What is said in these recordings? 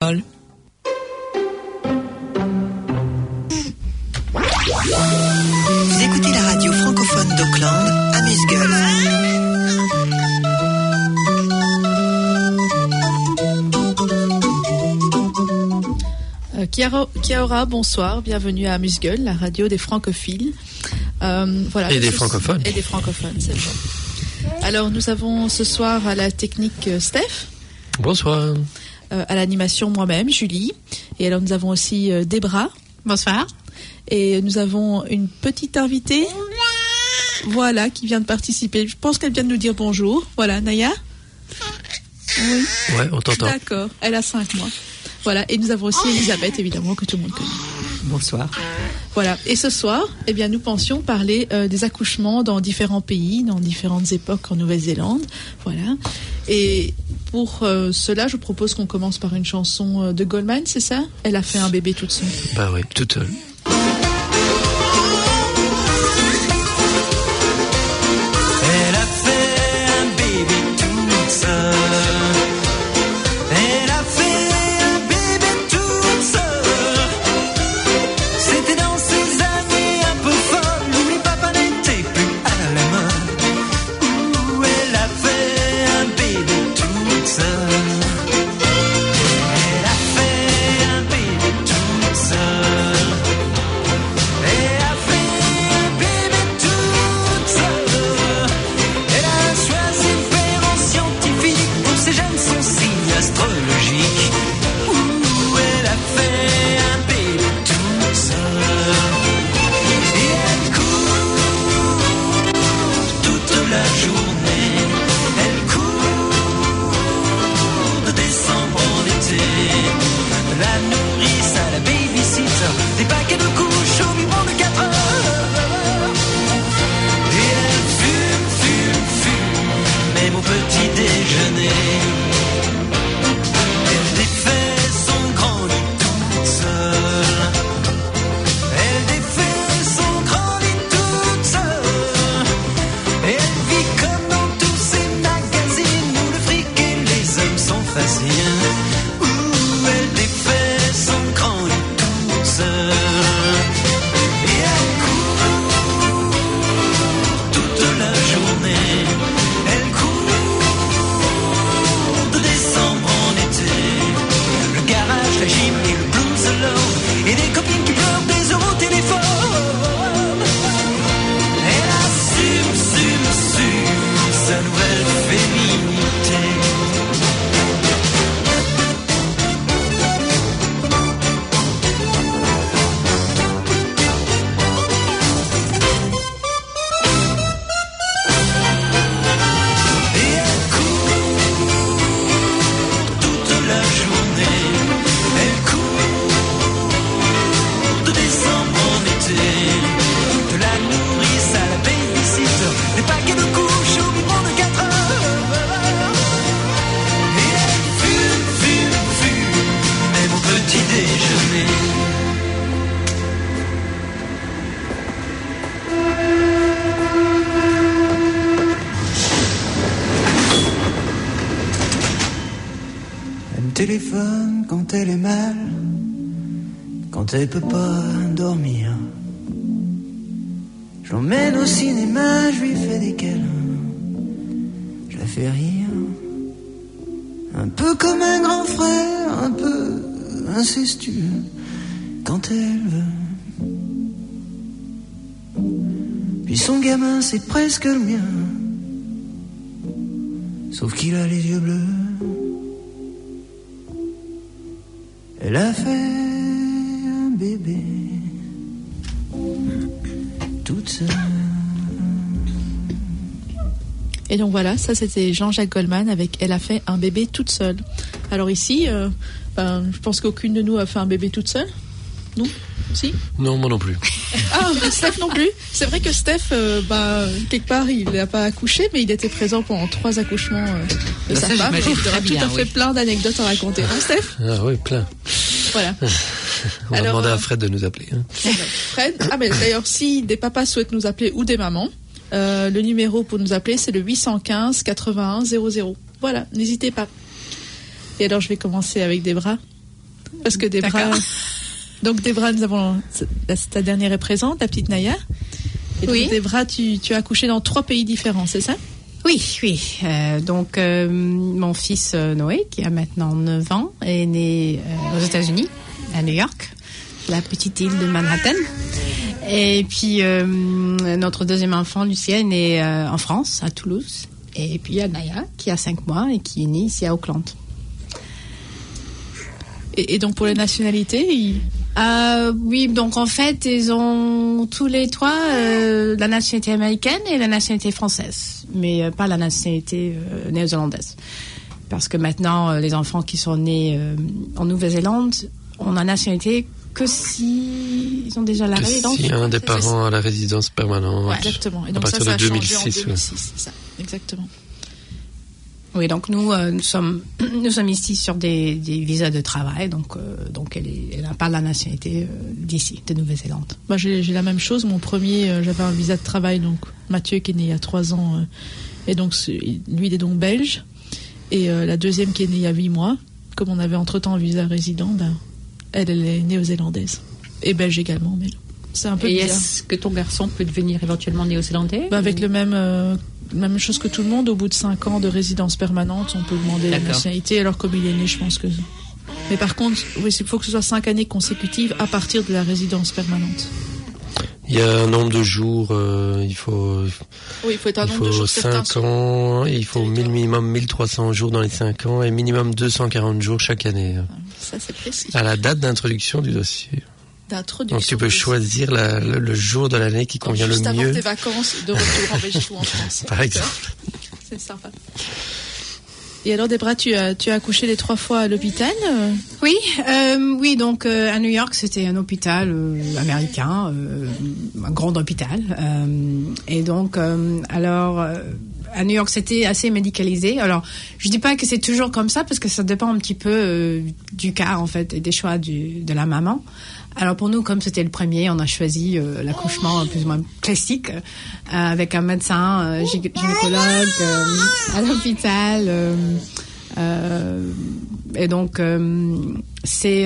paroles. Vous écoutez la radio francophone d'Auckland, Amuse-Gueule. Kia ora, bonsoir, bienvenue à Amuse-Gueule, la radio des francophiles. Voilà, et des francophones. Et des francophones, c'est vrai. Alors, nous avons ce soir à la technique Steph. Bonsoir. À l'animation, moi-même, Julie. Et alors, nous avons aussi Debra. Bonsoir. Et nous avons une petite invitée, voilà, qui vient de participer. Je pense qu'elle vient de nous dire bonjour. Voilà, Naya. Oui. Ouais, on t'entend. D'accord, elle a 5 mois. Voilà, et nous avons aussi Elisabeth, évidemment, que tout le monde connaît. Bonsoir. Voilà, et ce soir, eh bien, nous pensions parler des accouchements dans différents pays, dans différentes époques en Nouvelle-Zélande. Voilà. Et pour cela, je propose qu'on commence par une chanson de Goldman, c'est ça ? Elle a fait un bébé toute seule. Bah oui, toute seule. Elle a fait un bébé toute seule. Elle a fait un bébé toute seule. C'était dans ces années un peu folles où les papas n'étaient plus à la mode. Où elle a fait un bébé toute seule. Elle a fait un bébé toute seule. Elle a fait un bébé toute seule. Elle a choisi de faire en scientifique pour ses gènes son signe astrologique. Ouh, elle a fait un bébé toute seule. Et elle court toute la journée. Elle court de décembre en été. De la nourrice à la babysitter, des paquets de couches au biberon de 4 heures. Et elle fume, même au petit déjeuner. Elle défait son grand lit toute seule. Elle défait son grand lit toute seule. Et elle vit comme dans tous ces magazines où le fric et les hommes sont faciles. Où elle défait son grand lit toute seule. Et elle court toute la journée. Elle court de décembre en été. Le garage, la gym et le blues alone. Et des copines qui pleurent des euros au téléphone. Elle assume sa nouvelle féminité. Et elle court toute la journée. Elle court de décembre en été. De la nourrice à la babysitter, des paquets de couches au biberon de 4 heures. Et elle fume, même au petit déjeuner. Elle me téléphone quand elle est mal, quand elle peut pas dormir. Je l'emmène au cinéma, je lui fais des câlins, je la fais rire. Un peu comme un grand frère, un peu incestueux, quand elle veut. Puis son gamin, c'est presque le mien, sauf qu'il a les yeux bleus. Elle a fait un bébé toute seule. Et donc voilà, ça c'était Jean-Jacques Goldman avec Elle a fait un bébé toute seule. Alors ici, je pense qu'aucune de nous a fait un bébé toute seule. Non ? Si ? Non, moi non plus. Ah, Steph non plus. C'est vrai que Steph, quelque part, il n'a pas accouché, mais il était présent pendant 3 accouchements de sa femme. Il aura tout à fait plein d'anecdotes à raconter. Non, Steph ? Ah oui, plein. Voilà. On va demander à Fred de nous appeler. Hein. Fred, mais d'ailleurs, si des papas souhaitent nous appeler ou des mamans, le numéro pour nous appeler, c'est le 815 81 00. Voilà, n'hésitez pas. Et alors, je vais commencer avec Debra. Parce que Debra... Donc Debra, nous avons... Ta dernière est présente, la petite Naya. Et donc, Debra, tu as accouché dans 3 pays différents, c'est ça? Oui. Donc, mon fils Noé, qui a maintenant 9 ans, est né aux États-Unis, à New York, la petite île de Manhattan. Et puis, notre deuxième enfant, Lucien, est né en France, à Toulouse. Et puis, il y a Naya, qui a 5 mois et qui est née ici à Auckland. Et donc, pour les nationalités, oui, donc en fait, ils ont tous les 3 la nationalité américaine et la nationalité française, mais pas la nationalité néo-zélandaise. Parce que maintenant, les enfants qui sont nés en Nouvelle-Zélande ont la nationalité que si ils ont déjà la résidence. Si un des parents a la résidence permanente. Ouais, exactement. Et donc à partir ça de a 2006. changé en 2006, c'est ça, exactement. Oui, donc nous sommes ici sur des visas de travail, donc elle n'a pas la nationalité d'ici, de Nouvelle-Zélande. Moi, j'ai la même chose. Mon premier, j'avais un visa de travail, donc Mathieu qui est né il y a 3 ans, et donc lui il est donc belge, et la deuxième qui est née il y a 8 mois, comme on avait entre-temps un visa résident, elle est néo-zélandaise et belge également, mais c'est un peu bizarre. Et est-ce que ton garçon peut devenir éventuellement néo-zélandais? Avec le même chose que tout le monde, au bout de 5 ans de résidence permanente, on peut demander la nationalité. Alors comme il est né, je pense que... Mais par contre, oui, il faut que ce soit 5 années consécutives à partir de la résidence permanente. Il y a un nombre de jours, il faut... Oui, il faut être un nombre de jours 5 ans, et il faut minimum 1300 jours dans les 5 ans, et minimum 240 jours chaque année. Ça, c'est précis. À la date d'introduction du dossier. Donc tu peux choisir le jour de l'année qui convient le mieux. Juste avant tes vacances de retour en Belgique ou en France. Par exemple. C'est sympa. Et alors, Debra, tu as accouché les 3 fois à l'hôpital? Oui, donc à New York, c'était un hôpital américain, un grand hôpital. Et donc, à New York, c'était assez médicalisé. Alors, je dis pas que c'est toujours comme ça, parce que ça dépend un petit peu du cas, en fait, et des choix de la maman. Alors pour nous, comme c'était le premier, on a choisi l'accouchement plus ou moins classique, avec un médecin gynécologue à l'hôpital. Et donc c'est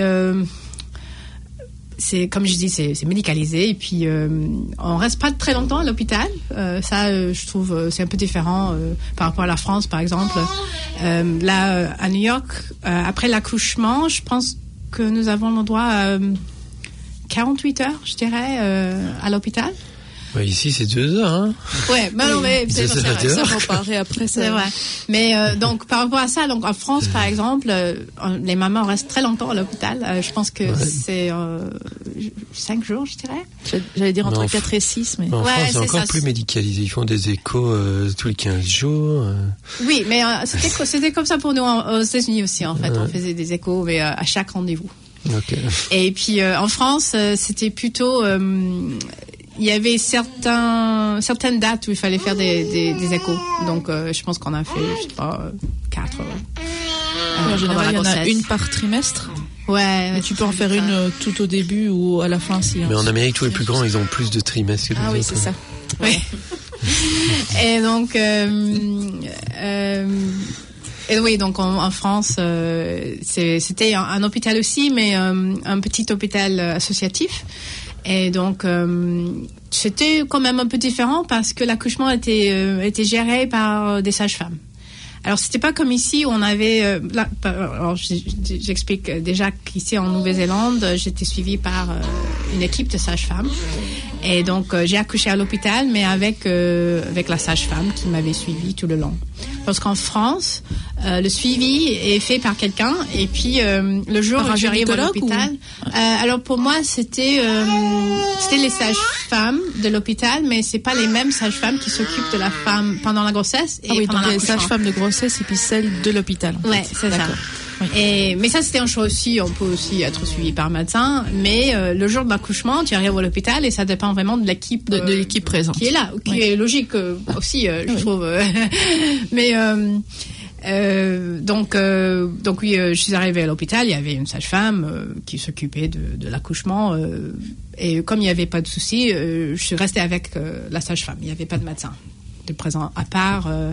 comme je dis, c'est médicalisé, et puis on reste pas très longtemps à l'hôpital. Ça, je trouve, c'est un peu différent par rapport à la France, par exemple. Là, à New York, après l'accouchement, je pense que nous avons le droit à 48 heures, je dirais, à l'hôpital. Ouais, ici, c'est 2 heures, hein. Ouais, non, mais c'est vrai. Ça va en parler après, c'est vrai. Mais donc, par rapport à ça, donc en France, par exemple, les mamans restent très longtemps à l'hôpital. Je pense que c'est 5 jours, je dirais. J'allais dire entre 4 et 6, mais... En France, c'est encore plus médicalisé. Ils font des échos tous les 15 jours. Oui, mais c'était comme ça pour nous aux États-Unis aussi, en fait. On faisait des échos, mais à chaque rendez-vous. Okay. Et puis en France, c'était plutôt... il y avait certaines dates où il fallait faire des échos. Donc, je pense qu'on a fait, je sais pas, 4. En général, il y en a une par trimestre. Ouais. Mais tu peux en faire une tout au début ou à la fin. Mais en Amérique, tous les plus grands, ils ont plus de trimestres que les autres. Ah oui, c'est ça. Oui. Et donc... Et oui, donc en France, c'était un hôpital aussi, mais un petit hôpital associatif. Et donc, c'était quand même un peu différent parce que l'accouchement était géré par des sages-femmes. Alors, c'était pas comme ici où on avait... alors, j'explique déjà qu'ici en Nouvelle-Zélande, j'étais suivie par une équipe de sages-femmes. Et donc, j'ai accouché à l'hôpital, mais avec la sage-femme qui m'avait suivie tout le long. Parce qu'en France, le suivi est fait par quelqu'un, et puis le jour où j'arrive à l'hôpital... alors, pour moi, c'était les sages-femmes de l'hôpital, mais c'est pas les mêmes sages-femmes qui s'occupent de la femme pendant la grossesse et pendant l'accouchement. Les sages-femmes de grossesse et puis celles de l'hôpital. Ouais, c'est ça. Oui. Mais ça, c'était un choix aussi. On peut aussi être suivi par médecin. Mais le jour de l'accouchement, tu arrives à l'hôpital et ça dépend vraiment de l'équipe de l'équipe présente qui est là, qui est logique aussi, je trouve. Mais donc oui, je suis arrivée à l'hôpital. Il y avait une sage-femme qui s'occupait de l'accouchement. Et comme il n'y avait pas de souci, je suis restée avec la sage-femme. Il n'y avait pas de médecin de présent à part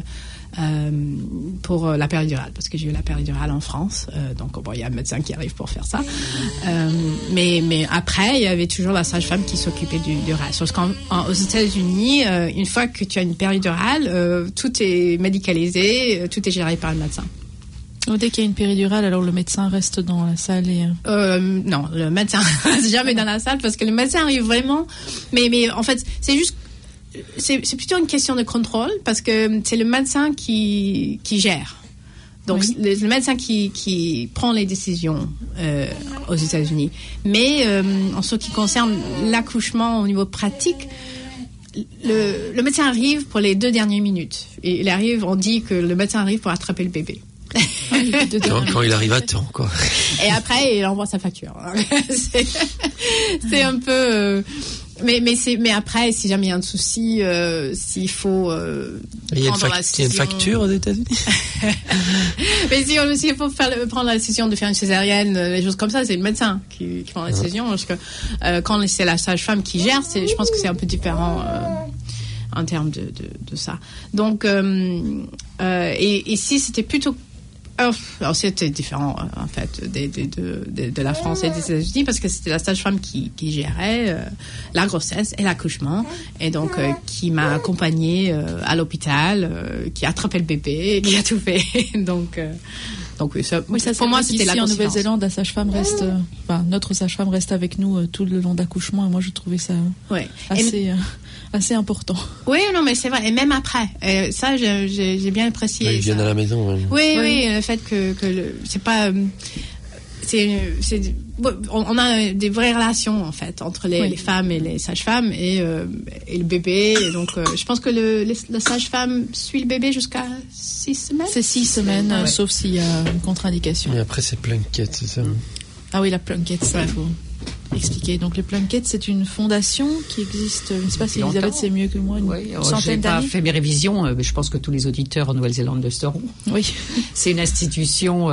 pour la péridurale, parce que j'ai eu la péridurale en France. Donc bon, il y a un médecin qui arrive pour faire ça. Mais après, il y avait toujours la sage-femme qui s'occupait du reste. Parce qu'aux États-Unis, une fois que tu as une péridurale, tout est médicalisé, tout est géré par le médecin. Donc, dès qu'il y a une péridurale, alors le médecin reste dans la salle et... Non, le médecin reste jamais dans la salle parce que le médecin arrive vraiment... Mais en fait, c'est juste... C'est plutôt une question de contrôle parce que c'est le médecin qui gère. Donc, oui. le médecin qui prend les décisions aux États-Unis. Mais en ce qui concerne l'accouchement au niveau pratique, le médecin arrive pour les 2 dernières minutes. Et on dit que le médecin arrive pour attraper le bébé. Quand il arrive à temps, quoi. Et après, il envoie sa facture. C'est un peu... Mais après, si jamais il y a un souci, s'il faut prendre la décision... Il y a une facture aux États-Unis. Mais s'il faut prendre la décision de faire une césarienne, les choses comme ça, c'est le médecin qui prend la décision. Parce que quand c'est la sage-femme qui gère, je pense que c'est un peu différent en termes de ça. Donc, et ici, c'était plutôt... Alors c'était différent en fait de la France et des États-Unis parce que c'était la sage-femme qui gérait la grossesse et l'accouchement et donc qui m'a accompagnée à l'hôpital, qui a attrapé le bébé, qui a tout fait. donc oui, ça pour moi c'était la coïncidence. En Nouvelle-Zélande, la sage-femme reste, notre sage-femme reste avec nous tout le long d'accouchement et moi je trouvais ça assez important. Oui, non, mais c'est vrai. Et même après, ça, j'ai bien apprécié. Ils viennent à la maison. Oui, le fait que c'est pas. On a des vraies relations en fait entre les femmes et les sages-femmes et le bébé. Et donc, je pense que la sage-femme suit le bébé jusqu'à 6 semaines. C'est 6 semaines, sauf s'il y a une contre-indication. Et après, c'est Plunkett, c'est ça? Ah oui, la Plunkett, ça il faut expliquer. Donc les Plunkett, c'est une fondation qui existe, je ne sais pas si Elisabeth c'est mieux que moi, une centaine d'années. Je n'ai pas fait mes révisions, mais je pense que tous les auditeurs en Nouvelle-Zélande le sauront. Oui. C'est une institution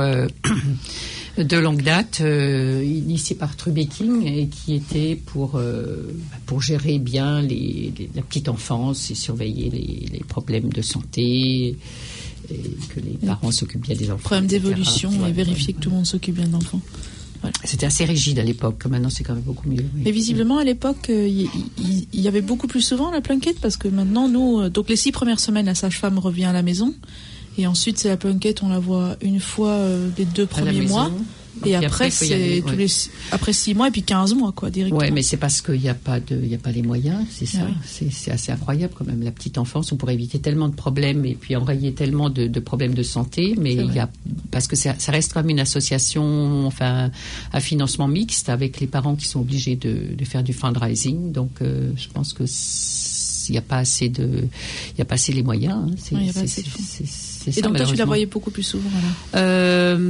de longue date, initiée par Truby King, et qui était pour gérer bien la petite enfance et surveiller les problèmes de santé, et que les parents s'occupent bien des enfants. Problème d'évolution et vérifier que tout le monde s'occupe bien d'enfants. Voilà. C'était assez rigide à l'époque, maintenant c'est quand même beaucoup mieux. Oui. Mais visiblement à l'époque, il y avait beaucoup plus souvent la Plunkett parce que maintenant, nous, donc les 6 premières semaines, la sage-femme revient à la maison et ensuite c'est la Plunkett, on la voit une fois les 2 premiers mois. Et après, c'est après 6 mois et puis 15 mois, quoi, directement. Ouais, mais c'est parce qu'il n'y a pas les moyens, c'est ça. Oui. C'est assez incroyable quand même. La petite enfance, on pourrait éviter tellement de problèmes et puis enrayer tellement de problèmes de santé, mais parce que ça reste comme une association, enfin, à financement mixte avec les parents qui sont obligés de faire du fundraising. Donc, je pense que il n'y a pas assez les moyens. Hein. Et donc toi, tu la voyais beaucoup plus souvent alors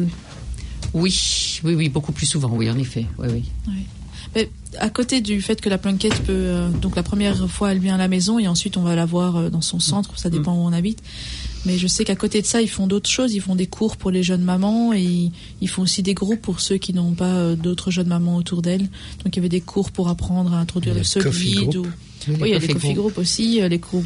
Oui, beaucoup plus souvent, oui, en effet. Oui. Mais à côté du fait que la Plunkett peut... donc la première fois, elle vient à la maison et ensuite on va la voir dans son centre, ça dépend où on habite. Mais je sais qu'à côté de ça, ils font d'autres choses. Ils font des cours pour les jeunes mamans et ils font aussi des groupes pour ceux qui n'ont pas d'autres jeunes mamans autour d'elles. Donc il y avait des cours pour apprendre à introduire le solide. Oui, il y a des coffee group aussi, les groupes...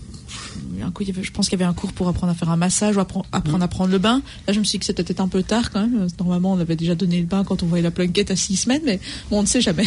Je pense qu'il y avait un cours pour apprendre à faire un massage ou apprendre à prendre le bain. Là, je me suis dit que c'était peut-être un peu tard quand même. Normalement, on avait déjà donné le bain quand on voyait la Plunkett à 6 semaines, mais bon, on ne sait jamais.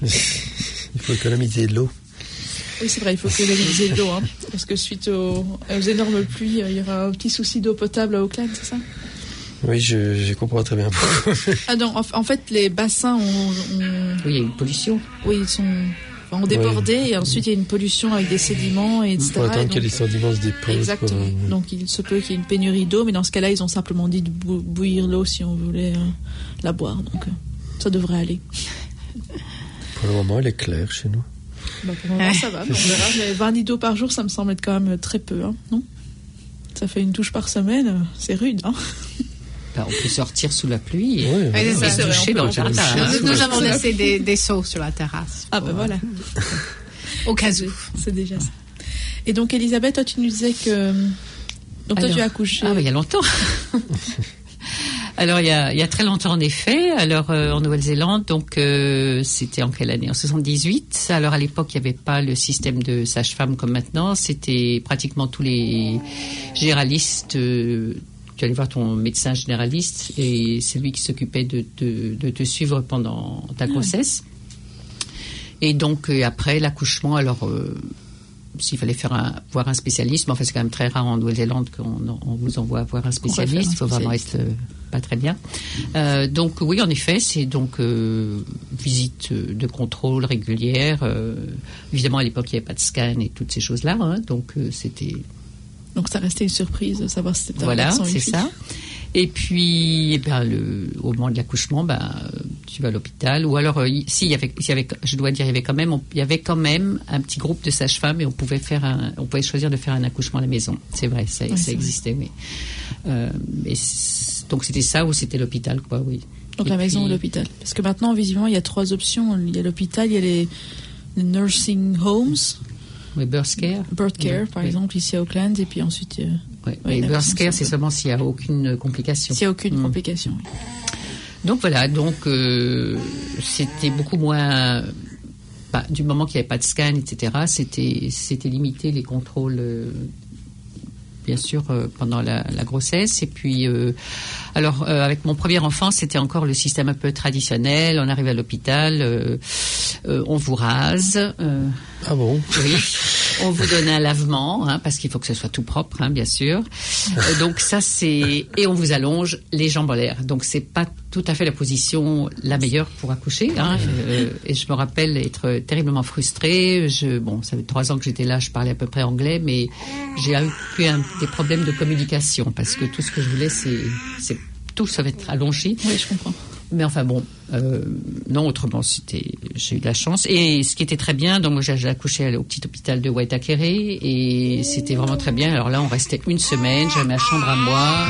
Il faut économiser de l'eau. Oui, c'est vrai, il faut économiser de l'eau. Hein, parce que suite aux énormes pluies, il y aura un petit souci d'eau potable à Auckland, c'est ça? Oui, je comprends très bien pourquoi. Ah non, en fait, les bassins ont... Oui, il y a une pollution. Oui, ont débordé et ensuite il y a une pollution avec des sédiments et etc. Il faut attendre que les sédiments se déposent. Exactement. Donc il se peut qu'il y ait une pénurie d'eau, mais dans ce cas-là, ils ont simplement dit de bouillir l'eau si on voulait la boire. Donc ça devrait aller. Pour le moment, elle est claire chez nous. Pour le moment, ça va. Mais on verra. Mais 20 litres d'eau par jour, ça me semble être quand même très peu, hein, non? Ça fait une douche par semaine, c'est rude, hein? On peut sortir sous la pluie et se doucher dans le jardin. Nous avons laissé des seaux sur la terrasse. Ah ben voilà. Au cas où. C'est déjà ça. Et donc Elisabeth, toi tu nous disais que... Donc toi tu as accouché... Ah oui, il y a longtemps. Alors il y a très longtemps en effet. Alors en Nouvelle-Zélande, donc c'était en quelle année? En 78. Alors à l'époque il n'y avait pas le système de sage-femme comme maintenant. C'était pratiquement tous les généralistes. Tu allais voir ton médecin généraliste et c'est lui qui s'occupait de te suivre pendant ta grossesse. Et donc après l'accouchement, alors s'il fallait voir un spécialiste, mais enfin c'est quand même très rare en Nouvelle-Zélande qu'on vous envoie voir un spécialiste. Il faut vraiment être pas très bien. Donc oui, en effet, c'est donc visite de contrôle régulière. Évidemment, à l'époque, il n'y avait pas de scan et toutes ces choses-là. Hein, donc c'était. Donc ça restait une surprise de savoir si c'était un voilà, garçon ou une c'est fille. ça. Et puis, au moment de l'accouchement, tu vas à l'hôpital. Ou alors, il y avait, je dois dire, il y avait quand même un petit groupe de sages-femmes et on pouvait choisir de faire un accouchement à la maison. C'est vrai, ça existait, oui. Donc c'était ça ou c'était l'hôpital, quoi, oui. Donc la maison ou l'hôpital. Parce que maintenant, visiblement, il y a 3 options. Il y a l'hôpital, il y a les nursing homes. Oui, birth care, par exemple, ici à Auckland, et puis ensuite. Oui, birth care, c'est seulement s'il n'y a aucune complication. S'il n'y a aucune complication. Oui. Donc voilà, c'était beaucoup moins. Du moment qu'il n'y avait pas de scan, etc., c'était limité les contrôles. Bien sûr, pendant la grossesse. Et puis, avec mon premier enfant, c'était encore le système un peu traditionnel. On arrive à l'hôpital, on vous rase. Ah bon? Oui. On vous donne un lavement, parce qu'il faut que ce soit tout propre, bien sûr. Donc ça, et on vous allonge les jambes en l'air. Donc c'est pas tout à fait la position la meilleure pour accoucher. Et je me rappelle être terriblement frustrée. Ça fait 3 ans que j'étais là, je parlais à peu près anglais, mais j'ai eu des problèmes de communication parce que tout ce que je voulais, c'est tout ça va être allongé. Oui, je comprends. Mais enfin bon, non, autrement, j'ai eu de la chance. Et ce qui était très bien, donc moi j'ai accouché au petit hôpital de Waitakere et c'était vraiment très bien. Alors là, on restait 1 semaine, j'avais ma chambre à moi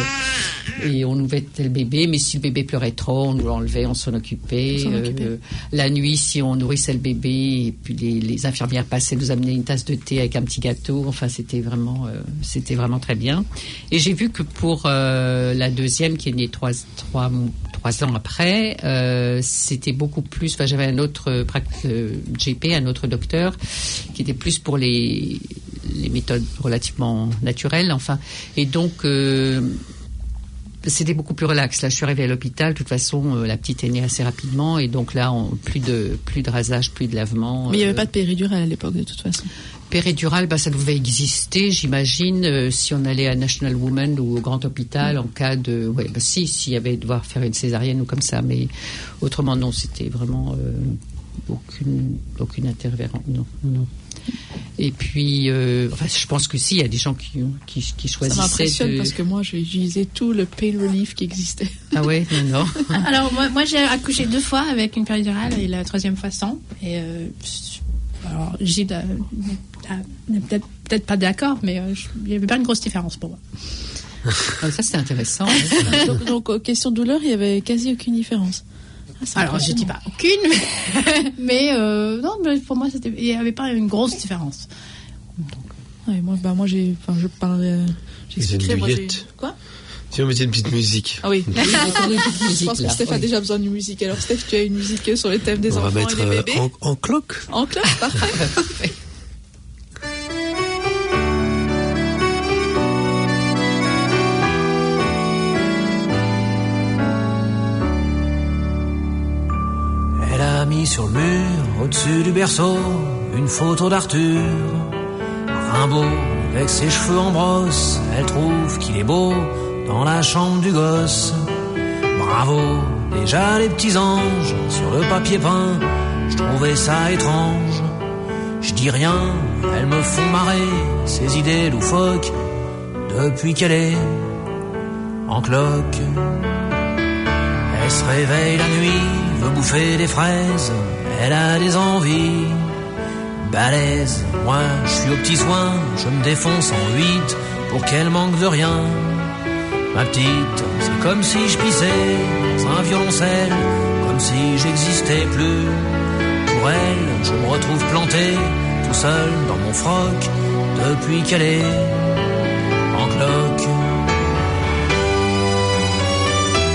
et on ouvrait le bébé. Mais si le bébé pleurait trop, on nous l'enlevait, on s'en occupait. La nuit, si on nourrissait le bébé et puis les infirmières passaient, nous amenaient une tasse de thé avec un petit gâteau. Enfin, c'était vraiment très bien. Et j'ai vu que pour la deuxième qui est née 3 ans après, c'était beaucoup plus. Enfin, j'avais un autre GP, un autre docteur, qui était plus pour les méthodes relativement naturelles. Enfin, et donc c'était beaucoup plus relax. Là, je suis arrivée à l'hôpital. De toute façon, la petite est née assez rapidement, et donc là, plus de rasage, plus de lavement. Mais il n'y avait pas de péridurale à l'époque, de toute façon. Péridurale, ça devait exister, j'imagine, si on allait à National Women ou au grand hôpital en cas de... s'il y avait devoir faire une césarienne ou comme ça, mais autrement non, c'était vraiment aucune intervention, non. Et puis, je pense que si, il y a des gens qui choisissaient. Ça m'impressionne parce que moi, j'utilisais tout le pain relief qui existait. Ah ouais, non. Alors moi j'ai accouché 2 fois avec une péridurale et la 3e fois sans. Et alors Gilles n'est peut-être pas d'accord, mais il n'y avait pas une grosse différence pour moi. Ça c'était intéressant. donc question de douleur, il n'y avait quasi aucune différence. Alors je dis pas aucune, mais non, mais pour moi il n'y avait pas une grosse différence. Ouais, moi j'expliquerai. Quoi? Si on mettait une petite musique. Ah oui. Je pense que Steph a déjà besoin d'une musique. Alors Steph, tu as une musique sur les thèmes des enfants et des bébés. On va mettre en cloque. En cloque, parfait. Elle a mis sur le mur, au-dessus du berceau, une photo d'Arthur. Rimbaud, avec ses cheveux en brosse, elle trouve qu'il est beau dans la chambre du gosse. Bravo, déjà les petits anges sur le papier peint, je trouvais ça étrange. Je dis rien, elles me font marrer, ces idées loufoques, depuis qu'elle est en cloque. Elle se réveille la nuit, veut bouffer des fraises, elle a des envies balèzes. Moi, je suis aux petits soins, je me défonce en 8 pour qu'elle manque de rien. Ma petite, c'est comme si je pissais dans un violoncelle, comme si j'existais plus. Pour elle, je me retrouve planté, tout seul dans mon froc, depuis qu'elle est en cloque.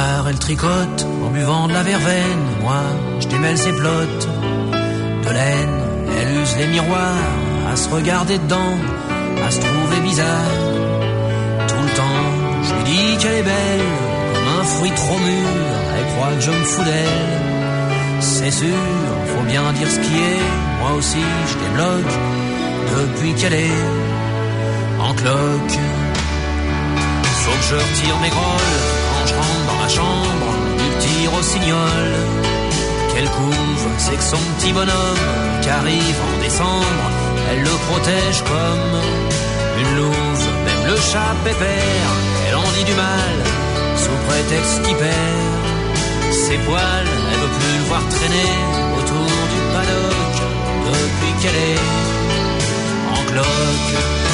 soir, elle tricote en buvant de la verveine. Moi, je démêle ses plottes de laine. Elle use les miroirs à se regarder dedans, à se trouver bizarre. Tout le temps, je lui dis qu'elle est belle, comme un fruit trop mûr. Elle croit que je me fous d'elle. C'est sûr, faut bien dire ce qui est. Moi aussi, je débloque depuis qu'elle est en cloque. Faut que je retire mes grolles quand je rentre dans ma chambre du petit rossignol. Qu'elle couve, c'est que son petit bonhomme qui arrive en décembre, elle le protège comme une louve. Même le chat pépère, elle en dit du mal sous prétexte qu'il perd ses poils. Elle veut plus le voir traîner autour du paddock depuis qu'elle est en cloque.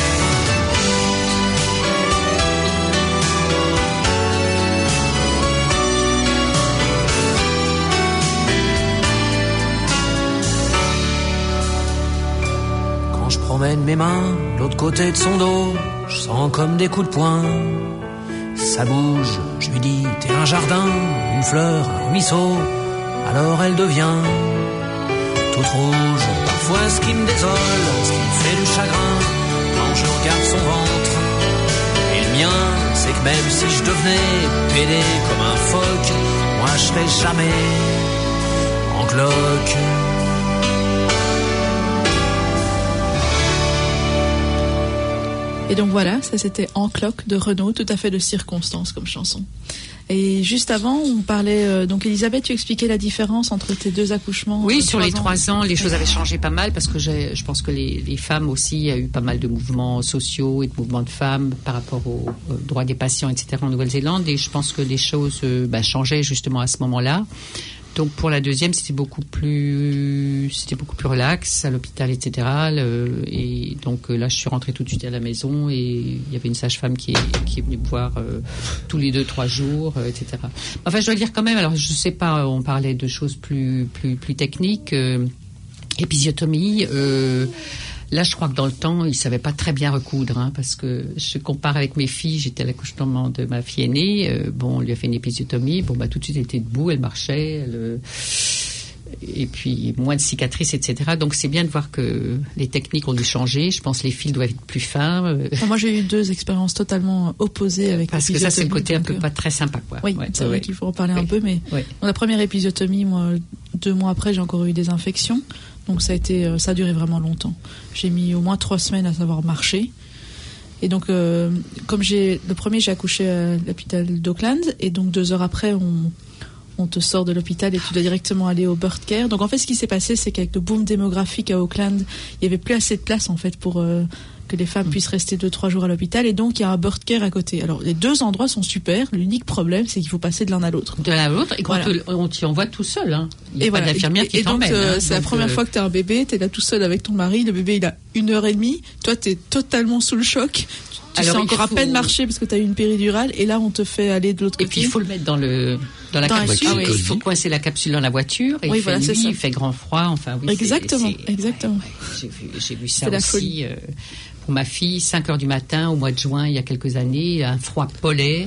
Je promène mes mains de l'autre côté de son dos, je sens comme des coups de poing. Ça bouge, je lui dis t'es un jardin, une fleur, un ruisseau. Alors elle devient toute rouge. Parfois ce qui me désole, ce qui me fait du chagrin, quand je regarde son ventre et le mien, c'est que même si je devenais pédé comme un phoque, moi je serais jamais en cloque. Et donc voilà, ça c'était En cloque de Renaud, tout à fait de circonstance comme chanson. Et juste avant, on parlait... donc Elisabeth, tu expliquais la différence entre tes deux accouchements. Oui, sur les 3 ans, les choses avaient changé pas mal parce que je pense que les femmes aussi, il y a eu pas mal de mouvements sociaux et de mouvements de femmes par rapport aux droits des patients, etc. en Nouvelle-Zélande. Et je pense que les choses changeaient justement à ce moment-là. Donc pour la deuxième, c'était beaucoup plus relax à l'hôpital, etc. Et donc là, je suis rentrée tout de suite à la maison et il y avait une sage-femme qui est venue me voir tous les 2-3 jours, etc. Enfin, je dois dire quand même. Alors, je sais pas, on parlait de choses plus techniques, épisiotomie. Là, je crois que dans le temps, ils ne savaient pas très bien recoudre, parce que je compare avec mes filles. J'étais à l'accouchement de ma fille aînée. On lui a fait une épisiotomie. Tout de suite, elle était debout, elle marchait. Et puis, moins de cicatrices, etc. Donc, c'est bien de voir que les techniques ont dû changer. Je pense que les fils doivent être plus fins. Moi, j'ai eu 2 expériences totalement opposées avec parce que ça, c'est le côté un peu pas très sympa, quoi. Oui, c'est vrai qu'il faut en parler un peu. Mais la première épisiotomie, moi, 2 mois après, j'ai encore eu des infections. Donc ça a duré vraiment longtemps. J'ai mis au moins 3 semaines à savoir marcher. Et donc, comme j'ai accouché à l'hôpital d'Auckland, et donc 2 heures après, on te sort de l'hôpital et tu dois directement aller au birth care. Donc en fait, ce qui s'est passé, c'est qu'avec le boom démographique à Auckland, il y avait plus assez de place en fait pour que les femmes puissent rester 2-3 jours à l'hôpital, et donc il y a un birth care à côté. Alors les 2 endroits sont super, l'unique problème c'est qu'il faut passer de l'un à l'autre. De l'un à l'autre, et quand on t'y envoie tout seul, il n'y a pas d'infirmière qui t'emmène. Et donc c'est la première fois que tu as un bébé, tu es là tout seul avec ton mari, le bébé il a 1h30, toi tu es totalement sous le choc. Tu sais encore à peine marcher parce que tu as eu une péridurale, et là on te fait aller de l'autre côté. Et puis il faut le mettre dans la capsule. Ah, oui. Il faut coincer la capsule dans la voiture. Et il fait nuit, il fait grand froid. Enfin, oui, exactement. J'ai vu ça aussi. Pour ma fille, 5h du matin au mois de juin, il y a quelques années, un froid polaire.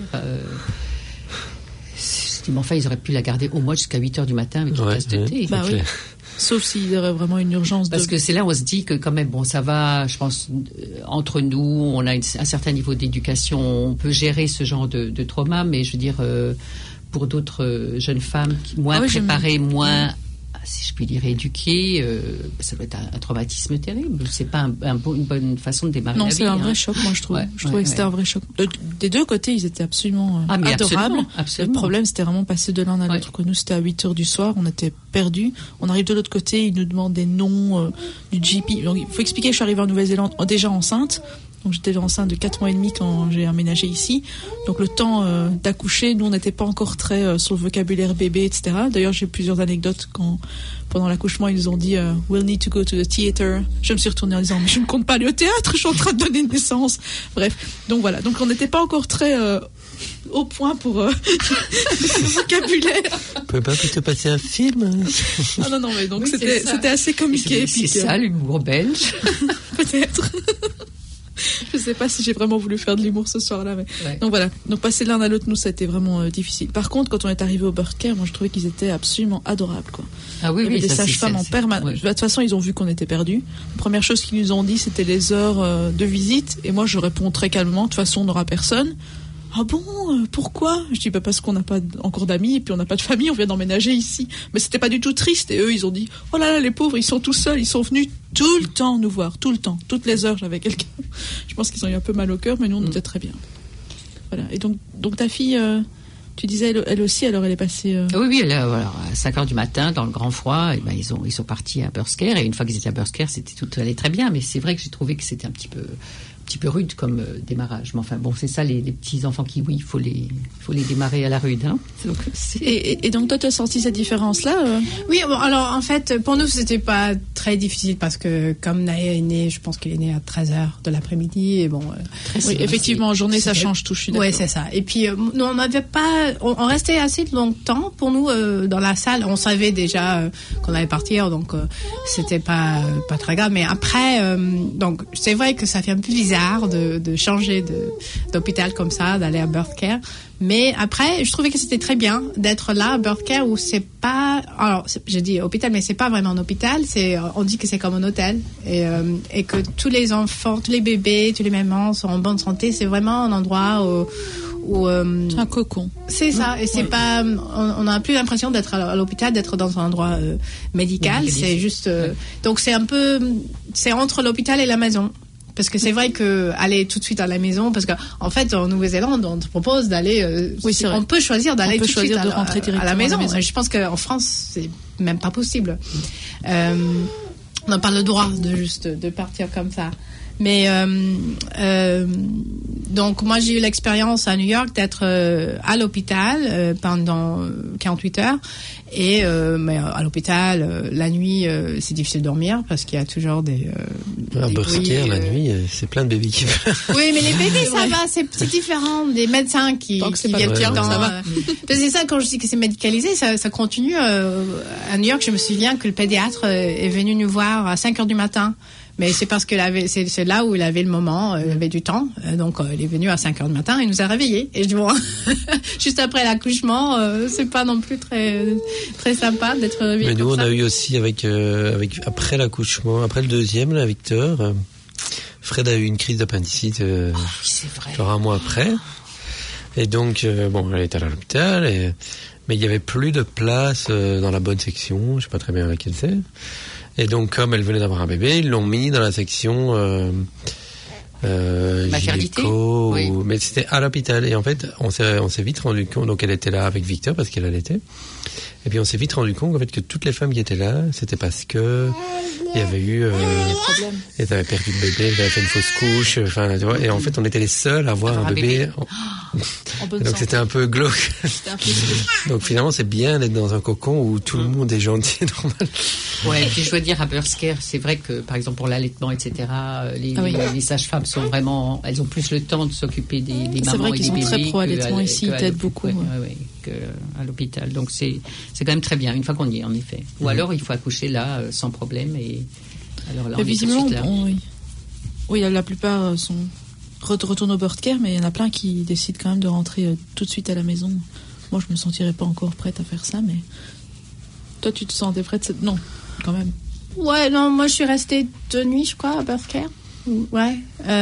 Enfin, ils auraient pu la garder au moins jusqu'à 8h du matin avec une tasse de thé. Oui. Sauf s'il y aurait vraiment une urgence. Parce que c'est là où on se dit que quand même, ça va, je pense, entre nous, on a un certain niveau d'éducation, on peut gérer ce genre de trauma, mais je veux dire, pour d'autres jeunes femmes, moins préparées, moins... si je puis dire, éduquée, ça doit être un traumatisme terrible. C'est pas une bonne façon de démarrer la vie. Non, c'est un vrai choc, moi, je trouve. Je trouvais que c'était un vrai choc. Des 2 côtés, ils étaient absolument adorables. Absolument. Le problème, c'était vraiment passer de l'un à l'autre. Que nous, c'était à 8h du soir, on était perdus. On arrive de l'autre côté, ils nous demandent des noms du GP. Donc, il faut expliquer que je suis arrivée en Nouvelle-Zélande déjà enceinte. Donc j'étais enceinte de 4 mois et demi quand j'ai emménagé ici. Donc le temps d'accoucher, nous on n'était pas encore très sur le vocabulaire bébé, etc. D'ailleurs j'ai plusieurs anecdotes quand pendant l'accouchement ils nous ont dit we'll need to go to the theater. Je me suis retournée en disant mais je ne compte pas aller au théâtre, je suis en train de donner naissance. Bref, donc voilà. Donc on n'était pas encore très au point pour le vocabulaire. On peut pas plutôt passer un film? Ah non mais donc c'était assez comique et épique. C'est ça l'humour belge. Peut-être. Je sais pas si j'ai vraiment voulu faire de l'humour ce soir-là, mais donc voilà. Donc passer de l'un à l'autre, nous, ça a été vraiment difficile. Par contre, quand on est arrivé au birth care, moi, je trouvais qu'ils étaient absolument adorables, quoi. Ah oui, il y avait des sages-femmes en permanence. Ouais. De toute façon, ils ont vu qu'on était perdus. La première chose qu'ils nous ont dit, c'était les heures de visite. Et moi, je réponds très calmement. De toute façon, on n'aura personne. Ah bon, pourquoi? Je dis parce qu'on n'a pas encore d'amis et puis on n'a pas de famille, on vient d'emménager ici. Mais c'était pas du tout triste. Et eux, ils ont dit, oh là là, les pauvres, ils sont tout seuls, ils sont venus tout le temps nous voir, tout le temps, toutes les heures, j'avais quelqu'un. Je pense qu'ils ont eu un peu mal au cœur, mais nous, on était très bien. Voilà. Et donc ta fille, tu disais, elle aussi, alors elle est passée. Oui, alors, à 5h du matin, dans le grand froid, et ben ils sont partis à birth care. Et une fois qu'ils étaient à birth care, tout allait très bien. Mais c'est vrai que j'ai trouvé que c'était un petit peu rude comme démarrage. Mais enfin, bon, c'est ça, les petits enfants qui, oui, il faut les démarrer à la rude. Hein. Donc, et donc, toi, tu as senti cette différence-là Oui, bon, alors, en fait, pour nous, c'était pas très difficile parce que, comme Naya est née, je pense qu'il est né à 13h de l'après-midi. Et bon, oui, effectivement, en journée, ça change tout, je suis d'accord. Oui, c'est ça. Et puis, nous, on n'avait pas. On restait assez longtemps pour nous dans la salle. On savait déjà qu'on allait partir, donc c'était pas très grave. Mais après, donc, c'est vrai que ça fait un peu bizarre de changer d'hôpital comme ça, d'aller à birth care. Mais après, je trouvais que c'était très bien d'être là à birth care où c'est pas, alors je dis hôpital, mais c'est pas vraiment un hôpital. On dit que c'est comme un hôtel et que tous les enfants, tous les bébés, tous les mamans sont en bonne santé. C'est vraiment un endroit où c'est un cocon. C'est ça. Et c'est pas, on n'a plus l'impression d'être à l'hôpital, d'être dans un endroit médical. C'est juste, donc c'est un peu, c'est entre l'hôpital et la maison. Parce que c'est vrai que aller tout de suite à la maison, parce qu'en fait en Nouvelle-Zélande on te propose d'aller, on peut choisir d'aller tout de suite à la maison. Je pense qu'en France c'est même pas possible. On n'a pas le droit de partir comme ça. Mais donc moi j'ai eu l'expérience à New York d'être à l'hôpital pendant 48 heures et mais à l'hôpital la nuit c'est difficile de dormir parce qu'il y a toujours des birth care la nuit c'est plein de bébés qui oui mais les bébés ça va c'est différent des médecins qui viennent tout le temps ça va. C'est ça quand je dis que c'est médicalisé ça continue à New York. Je me souviens que le pédiatre est venu nous voir à 5h du matin. Mais c'est parce que c'est là où il avait le moment, il avait du temps. Donc, il est venu à 5h du matin, il nous a réveillés. Et je dis, bon, juste après l'accouchement, c'est pas non plus très, très sympa d'être réveillé. Mais nous, comme on ça. a eu aussi après l'accouchement, après le deuxième, là, Victor, Fred a eu une crise d'appendicite, oui, c'est vrai. genre un mois après. Et donc, bon, elle était à l'hôpital, mais il y avait plus de place dans la bonne section. Je sais pas très bien laquelle c'est. Et donc, comme elle venait d'avoir un bébé, ils l'ont mis dans la section gynéco, oui. Mais c'était à l'hôpital. Et en fait, on s'est vite rendu compte. Donc, elle était là avec Victor parce qu'elle allaitait. Et puis, on s'est vite rendu compte en fait que toutes les femmes qui étaient là, c'était parce que il y avait eu, elles avaient perdu le bébé, elles avaient fait une fausse couche. Enfin, tu vois. Et en fait, on était les seuls à avoir un bébé. Donc c'était un peu glauque. Donc finalement c'est bien d'être dans un cocon où tout le monde est gentil et normal. Ouais, et puis je veux dire à birth care, c'est vrai que par exemple pour l'allaitement, etc., les sages-femmes sont vraiment, elles ont plus le temps de s'occuper des mamans et des bébés. C'est vrai qu'ils sont très pro-allaitement ici, ils t'aident beaucoup. Qu'à l'hôpital. Donc c'est quand même très bien une fois qu'on y est en effet. Ou alors il faut accoucher là sans problème et alors là on est tout de suite là. Oui, la plupart sont retournent au birth care, mais il y en a plein qui décident quand même de rentrer tout de suite à la maison. Moi, je me sentirais pas encore prête à faire ça, mais toi, tu te sentais prête? Non, quand même. Ouais, non, moi, je suis restée 2 nuits, je crois, à birth care. Ouais.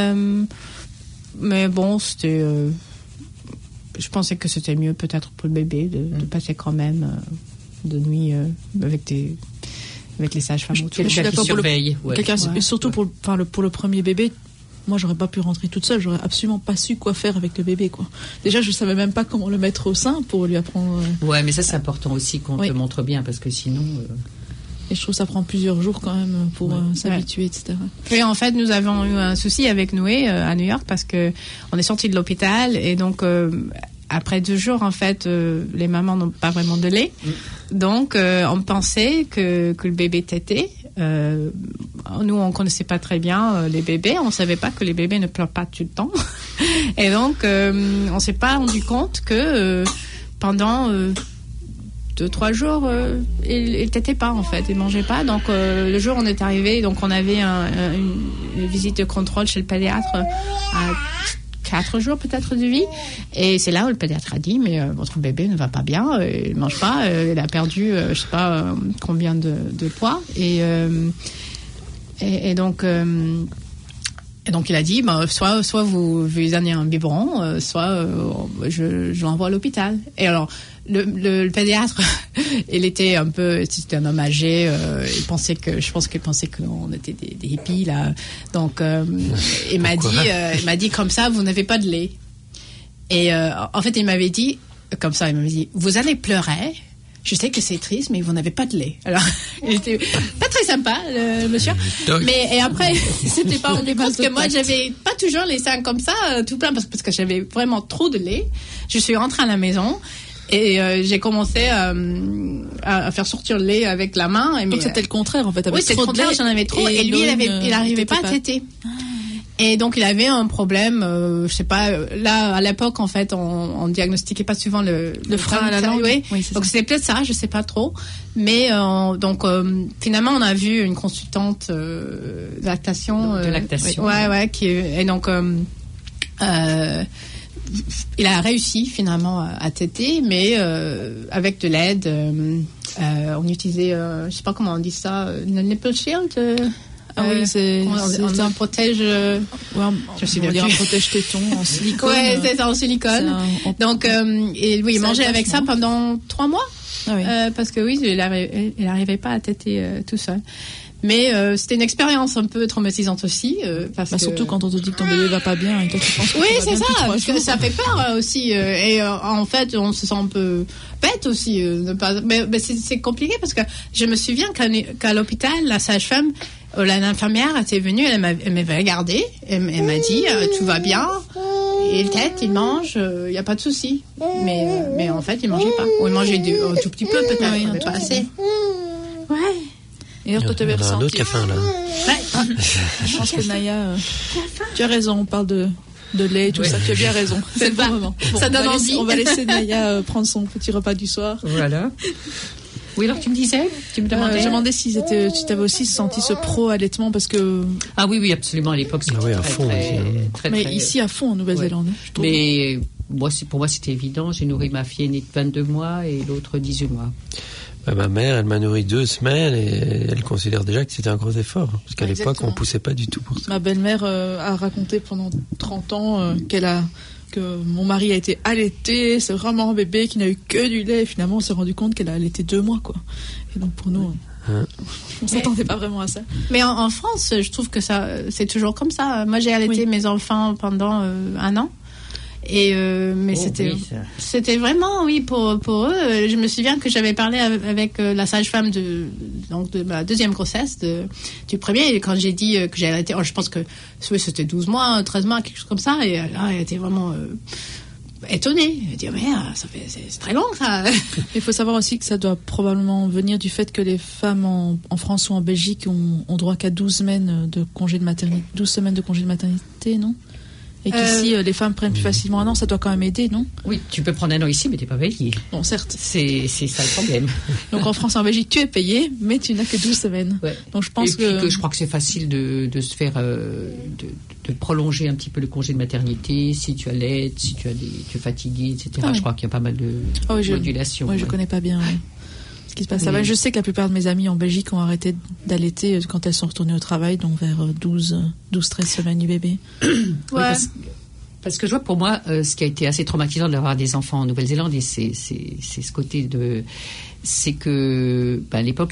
Mais bon, c'était... je pensais que c'était mieux, peut-être, pour le bébé, de passer quand même 2 nuits avec les sages-femmes autour. Je suis d'accord pour le... surtout pour le premier bébé. Moi, j'aurais pas pu rentrer toute seule. J'aurais absolument pas su quoi faire avec le bébé, quoi. Déjà, je savais même pas comment le mettre au sein pour lui apprendre. Ouais, mais ça, c'est important aussi qu'on te montre bien, parce que sinon. Et je trouve que ça prend plusieurs jours quand même pour s'habituer, etc. Et en fait, nous avons eu un souci avec Noé à New York parce que on est sorti de l'hôpital et donc après 2 jours, en fait, les mamans n'ont pas vraiment de lait. Donc, on pensait que le bébé tétait. Nous, on connaissait pas très bien les bébés. On savait pas que les bébés ne pleurent pas tout le temps. Et donc, on s'est pas rendu compte que pendant 2-3 jours, il t'était pas en fait, il mangeait pas. Donc le jour où on est arrivé, donc on avait une visite de contrôle chez le pédiatre à 4 jours peut-être de vie, et c'est là où le pédiatre a dit mais votre bébé ne va pas bien, il mange pas, il a perdu je sais pas combien de poids, et donc il a dit soit vous lui donnez un biberon, soit je l'envoie à l'hôpital. Et alors le pédiatre, c'était un homme âgé, je pense qu'il pensait qu'on était des hippies là. Donc il m'a dit comme ça, vous n'avez pas de lait. Et en fait il m'avait dit comme ça, il m'avait dit vous allez pleurer. Je sais que c'est triste, mais vous n'avez pas de lait. Alors, il était pas très sympa, le monsieur. Et après, c'était pas rendu compte que moi, j'avais pas toujours les seins comme ça, tout plein, parce que j'avais vraiment trop de lait. Je suis rentrée à la maison et j'ai commencé à faire sortir le lait avec la main. Donc c'était le contraire, en fait. Oui, c'est le contraire, j'en avais trop. Et lui, il n'arrivait pas à téter. Et donc il avait un problème, je sais pas. Là à l'époque en fait, on diagnostiquait pas souvent le frein à la langue. Oui, donc c'était peut-être ça, je sais pas trop. Mais finalement on a vu une consultante de lactation. Ouais, et donc il a réussi finalement à téter, mais avec de l'aide. On utilisait, je sais pas comment on dit ça, une nipple shield. On un protège. Je sais bien. Un protège téton en silicone. Ouais, c'est ça, en silicone. Donc, il mangeait avec ça pendant 3 mois. Ah oui. Parce que il n'arrivait pas à téter tout seul. Mais c'était une expérience un peu traumatisante aussi. Surtout quand on te dit que ton bébé va pas bien et que tu penses que oui, c'est ça, parce que ça fait peur aussi. Et en fait, on se sent un peu bête aussi. Mais c'est compliqué parce que je me souviens qu'à l'hôpital, la sage-femme, l'infirmière était venue, elle m'avait regardée, elle m'a dit tout va bien, il tète, il mange, il n'y a pas de souci. Mais en fait, il mangeait pas. Ou il mangeait un tout petit peu peut-être, mais pas assez. Ouais. Et alors, toi, tu avais ressenti. Un autre café là. Ouais. Je pense que Naya, tu as raison, on parle de lait et tout ça, tu as bien raison. C'est le bon moment. Bon, ça donne envie. On va laisser Naya prendre son petit repas du soir. Voilà. Oui, alors tu me demandais. Je demandais si tu avais aussi senti ce pro-allaitement parce que. Ah oui, absolument. À l'époque, c'était à fond. Mais ici, à fond, en Nouvelle-Zélande. Mais pour moi, c'était évident. J'ai nourri ma fille aînée de 22 mois et l'autre 18 mois. Ma mère, elle m'a nourri 2 semaines et elle considère déjà que c'était un gros effort. Parce qu'à l'époque, on poussait pas du tout pour ça. Ma belle-mère a raconté pendant 30 ans que mon mari a été allaité, c'est vraiment un bébé qui n'a eu que du lait. Et finalement, on s'est rendu compte qu'elle a allaité 2 mois, quoi. Et donc pour nous, on s'attendait pas vraiment à ça. Mais en France, je trouve que ça, c'est toujours comme ça. Moi, j'ai allaité mes enfants pendant 1 an. Et mais c'était vraiment pour eux. Je me souviens que j'avais parlé avec la sage-femme de ma deuxième grossesse du premier, et quand j'ai dit que j'allais arrêter, je pense que c'était 12 mois, 13 mois, quelque chose comme ça, et là elle était vraiment étonnée. Elle dit mais c'est très long ça. Il faut savoir aussi que ça doit probablement venir du fait que les femmes en France ou en Belgique ont droit qu'à 12 semaines de congé de maternité, 12 semaines de congé de maternité, non? Et qu'ici, les femmes prennent plus facilement 1 an, ça doit quand même aider, non? Oui, tu peux prendre 1 an ici, mais tu n'es pas payé. Bon, certes. C'est ça le problème. Donc en France et en Belgique, tu es payé, mais tu n'as que 12 semaines. Ouais. Donc je pense que je crois que c'est facile de se faire, de prolonger un petit peu le congé de maternité, si tu allaites, si tu es fatigué, etc. Ah, oui. Je crois qu'il y a pas mal de modulations. Oui, je connais pas bien. Ce qui se passe là-bas. Je sais que la plupart de mes amies en Belgique ont arrêté d'allaiter quand elles sont retournées au travail, donc vers 12-13 semaines du bébé. Ouais. Parce que je vois, pour moi, ce qui a été assez traumatisant d'avoir des enfants en Nouvelle-Zélande, et c'est ce côté de... C'est que, à l'époque,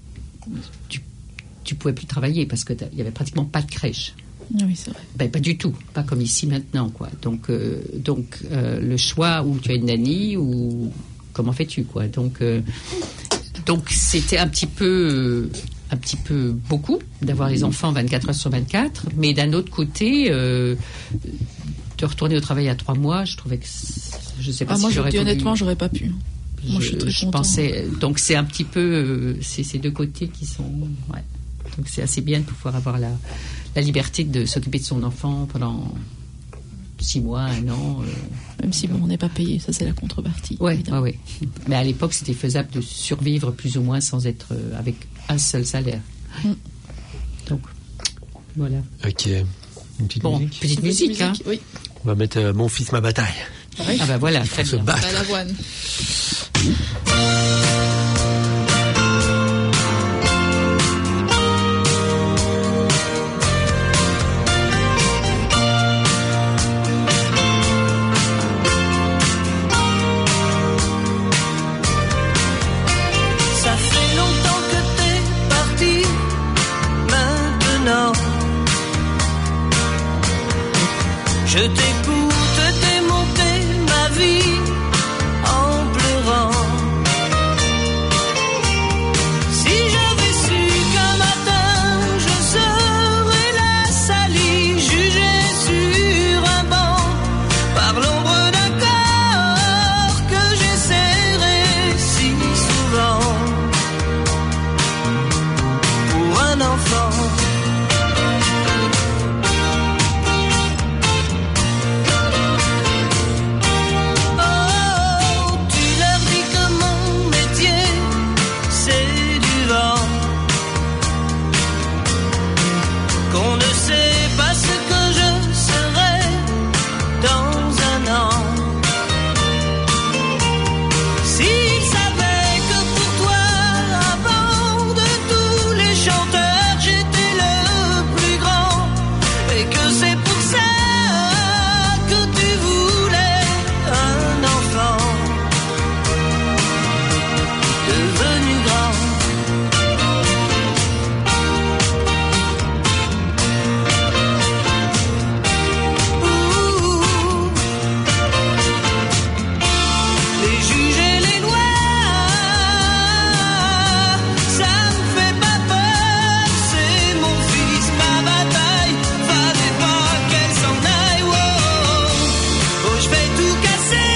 tu pouvais plus travailler parce qu'il n'y avait pratiquement pas de crèche. Oui, c'est vrai. Pas du tout, pas comme ici maintenant, quoi. Donc le choix où tu as une nanny ou comment fais-tu, quoi. Donc c'était un petit peu beaucoup d'avoir les enfants 24 heures sur 24, mais d'un autre côté, de retourner au travail à 3 mois, je trouvais que je sais pas si j'aurais voulu. Honnêtement, j'aurais pas pu. Moi, je suis très contente. Pensais, donc c'est un petit peu ces 2 côtés qui sont. Ouais. Donc c'est assez bien de pouvoir avoir la liberté de s'occuper de son enfant pendant 6 mois, 1 an. Même si on n'est pas payé, ça c'est la contrepartie. Ouais. Mais à l'époque, c'était faisable de survivre plus ou moins sans être avec un seul salaire. Donc, voilà. Ok. Une petite musique. Petite musique, hein. Oui. On va mettre Mon fils, ma bataille. Ah bah voilà, très Se bien. battre. À l'avoine. Ça fait longtemps que t'es parti, maintenant je t'écoute démonter ma vie en pleurant. Si j'avais su qu'un matin je serais la salie, jugée sur un banc par l'ombre d'un corps que j'ai serré si souvent pour un enfant. Oh, tu leur dis que mon métier c'est du vent, qu'on ne sait pas ce que je serai dans un an. S'ils savaient que pour toi, avant de tous les chanteurs, j'étais le plus grand, et que c'est pour ça que tu voulais un enfant devenu grand. Ouh, les juges et les lois, ça me fait pas peur, c'est mon fils, ma bataille, fallait pas qu'elle s'en aille, oh, je vais tout casser,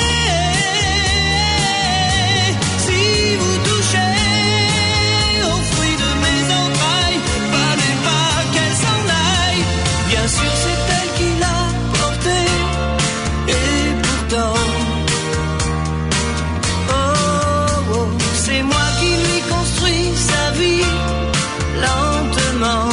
si vous touchez aux fruits de mes entrailles, fallait pas qu'elle s'en aille, bien sûr c'est elle qui l'a porté, et pourtant oh, c'est moi qui lui construis sa vie lentement.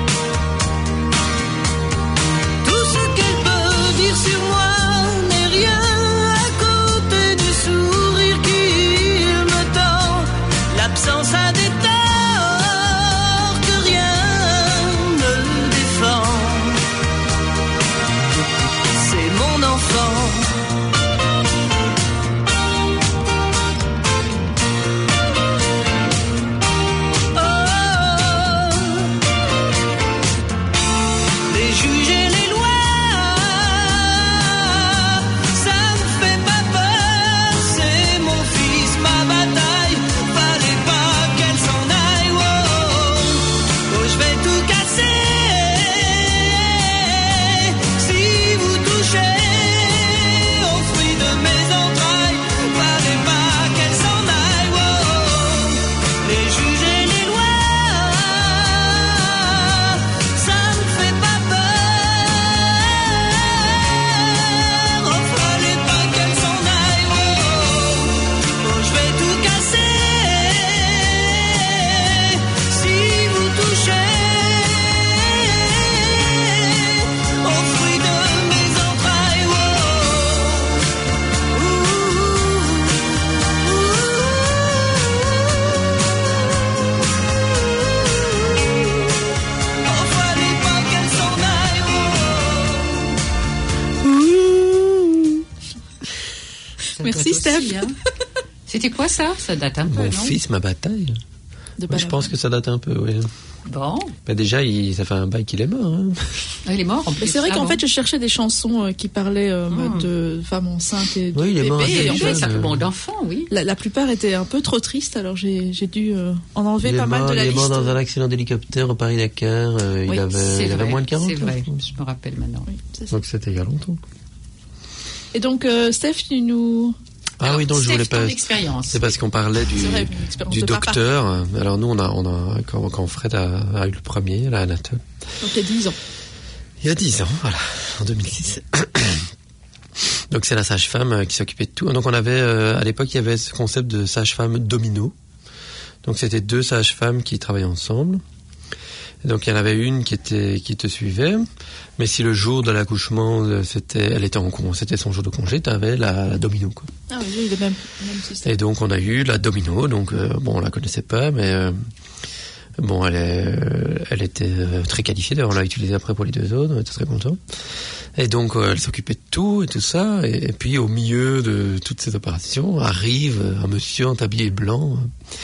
Tout ce qu'elle peut dire sur moi n'est rien à côté du sourire qu'il me tend. L'absence a des torts que rien ne défend. C'est mon enfant. Les juges et les lois, ça me fait pas peur, c'est mon fils, ma bataille, fallait pas qu'elle s'en aille, oh, je vais tout casser, si vous touchez aux fruits de mes entrailles, fallait pas qu'elle s'en aille, oh, les juges et les lois, ça me fait pas peur, oh, fallait pas qu'elle s'en aille, oh, je vais tout casser, si vous touchez aux fruits de mes entrailles, oh, fallait pas qu'elle s'en aille, Ça Merci, doit être aussi, Steph. hein. C'était quoi ça? Ça date un peu, Mon non? fils, ma bataille. De Moi, je pense que ça date un peu, oui. Bon. Bah, déjà, ça fait un bail qu'il est mort. Hein. Ah, il est mort en plus. Mais c'est vrai Ah qu'en bon. fait, je cherchais des chansons qui parlaient de femmes enceintes et de Oui, il est mort bébés. assez Et en Oui, fait, jeune. ça fait bon d'enfant, oui. la plupart étaient un peu trop tristes, alors j'ai dû en enlever Il est pas mal mort, de la il est liste. mort dans un accident d'hélicoptère au Paris-Dakar. Oui, il C'est avait vrai, moins de 40 c'est vrai, ans. je me rappelle maintenant. Oui, c'est ça. Donc c'était il y a longtemps. Et donc, Steph, tu nous... Ah oui, donc je voulais pas. Ton expérience. C'est parce qu'on parlait C'est vrai, une expérience du de papa. docteur. Alors nous, on a quand Fred a eu le premier, l'anatome. Donc, il y a 10 ans. Il y a 10 ans, voilà, en 2006. Donc c'est la sage-femme qui s'occupait de tout. Donc on avait, à l'époque, il y avait ce concept de sage-femme domino. Donc c'était 2 sages-femmes qui travaillaient ensemble. Et donc il y en avait une qui te suivait, mais si le jour de l'accouchement elle était en congé, c'était son jour de congé, t'avais la domino, quoi. Ah oui, j'ai le même système. Et donc on a eu la domino, donc on la connaissait pas, mais elle était très qualifiée. D'ailleurs on l'a utilisée après pour les 2 autres, on était très contents. Et donc elle s'occupait de tout et tout ça, et puis au milieu de toutes ces opérations arrive un monsieur en tablier blanc.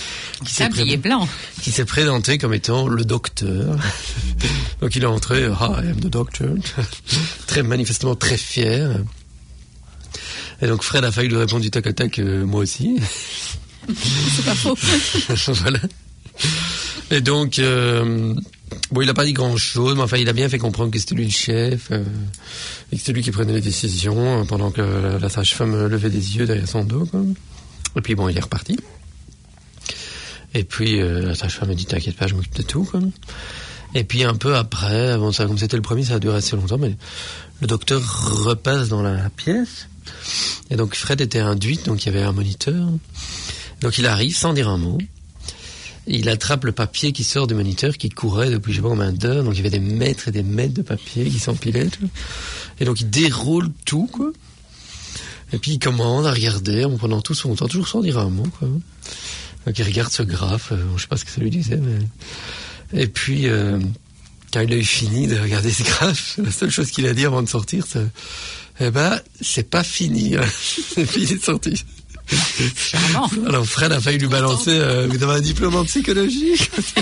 Qui s'est présenté comme étant le docteur. Donc il est entré, I am the doctor, très manifestement très fier. Et donc Fred a failli lui répondre du tac à tac, moi aussi. C'est pas faux. Voilà. Et donc, il n'a pas dit grand-chose, mais enfin il a bien fait comprendre que c'était lui le chef, et que c'était lui qui prenait les décisions, pendant que la sage-femme levait des yeux derrière son dos, quoi. Et puis il est reparti. Et puis la sage-femme a dit t'inquiète pas, je m'occupe de tout, quoi. Et puis un peu après, comme c'était le premier, ça a duré assez longtemps, mais le docteur repasse dans la pièce. Et donc Fred était induit, donc il y avait un moniteur. Donc il arrive sans dire un mot. Il attrape le papier qui sort du moniteur, qui courait depuis je sais pas combien d'heures. Donc il y avait des mètres et des mètres de papier qui s'empilaient. Et donc il déroule tout, quoi. Et puis il commence à regarder en prenant tout son temps, toujours sans dire un mot, quoi. Donc il regarde ce graphe, je sais pas ce que ça lui disait, mais... Et puis, quand il a eu fini de regarder ce graphe, la seule chose qu'il a dit avant de sortir, c'est c'est pas fini, hein. C'est fini de sortir. Charmant. Alors Fred a failli lui balancer, vous avez un diplôme en psychologie.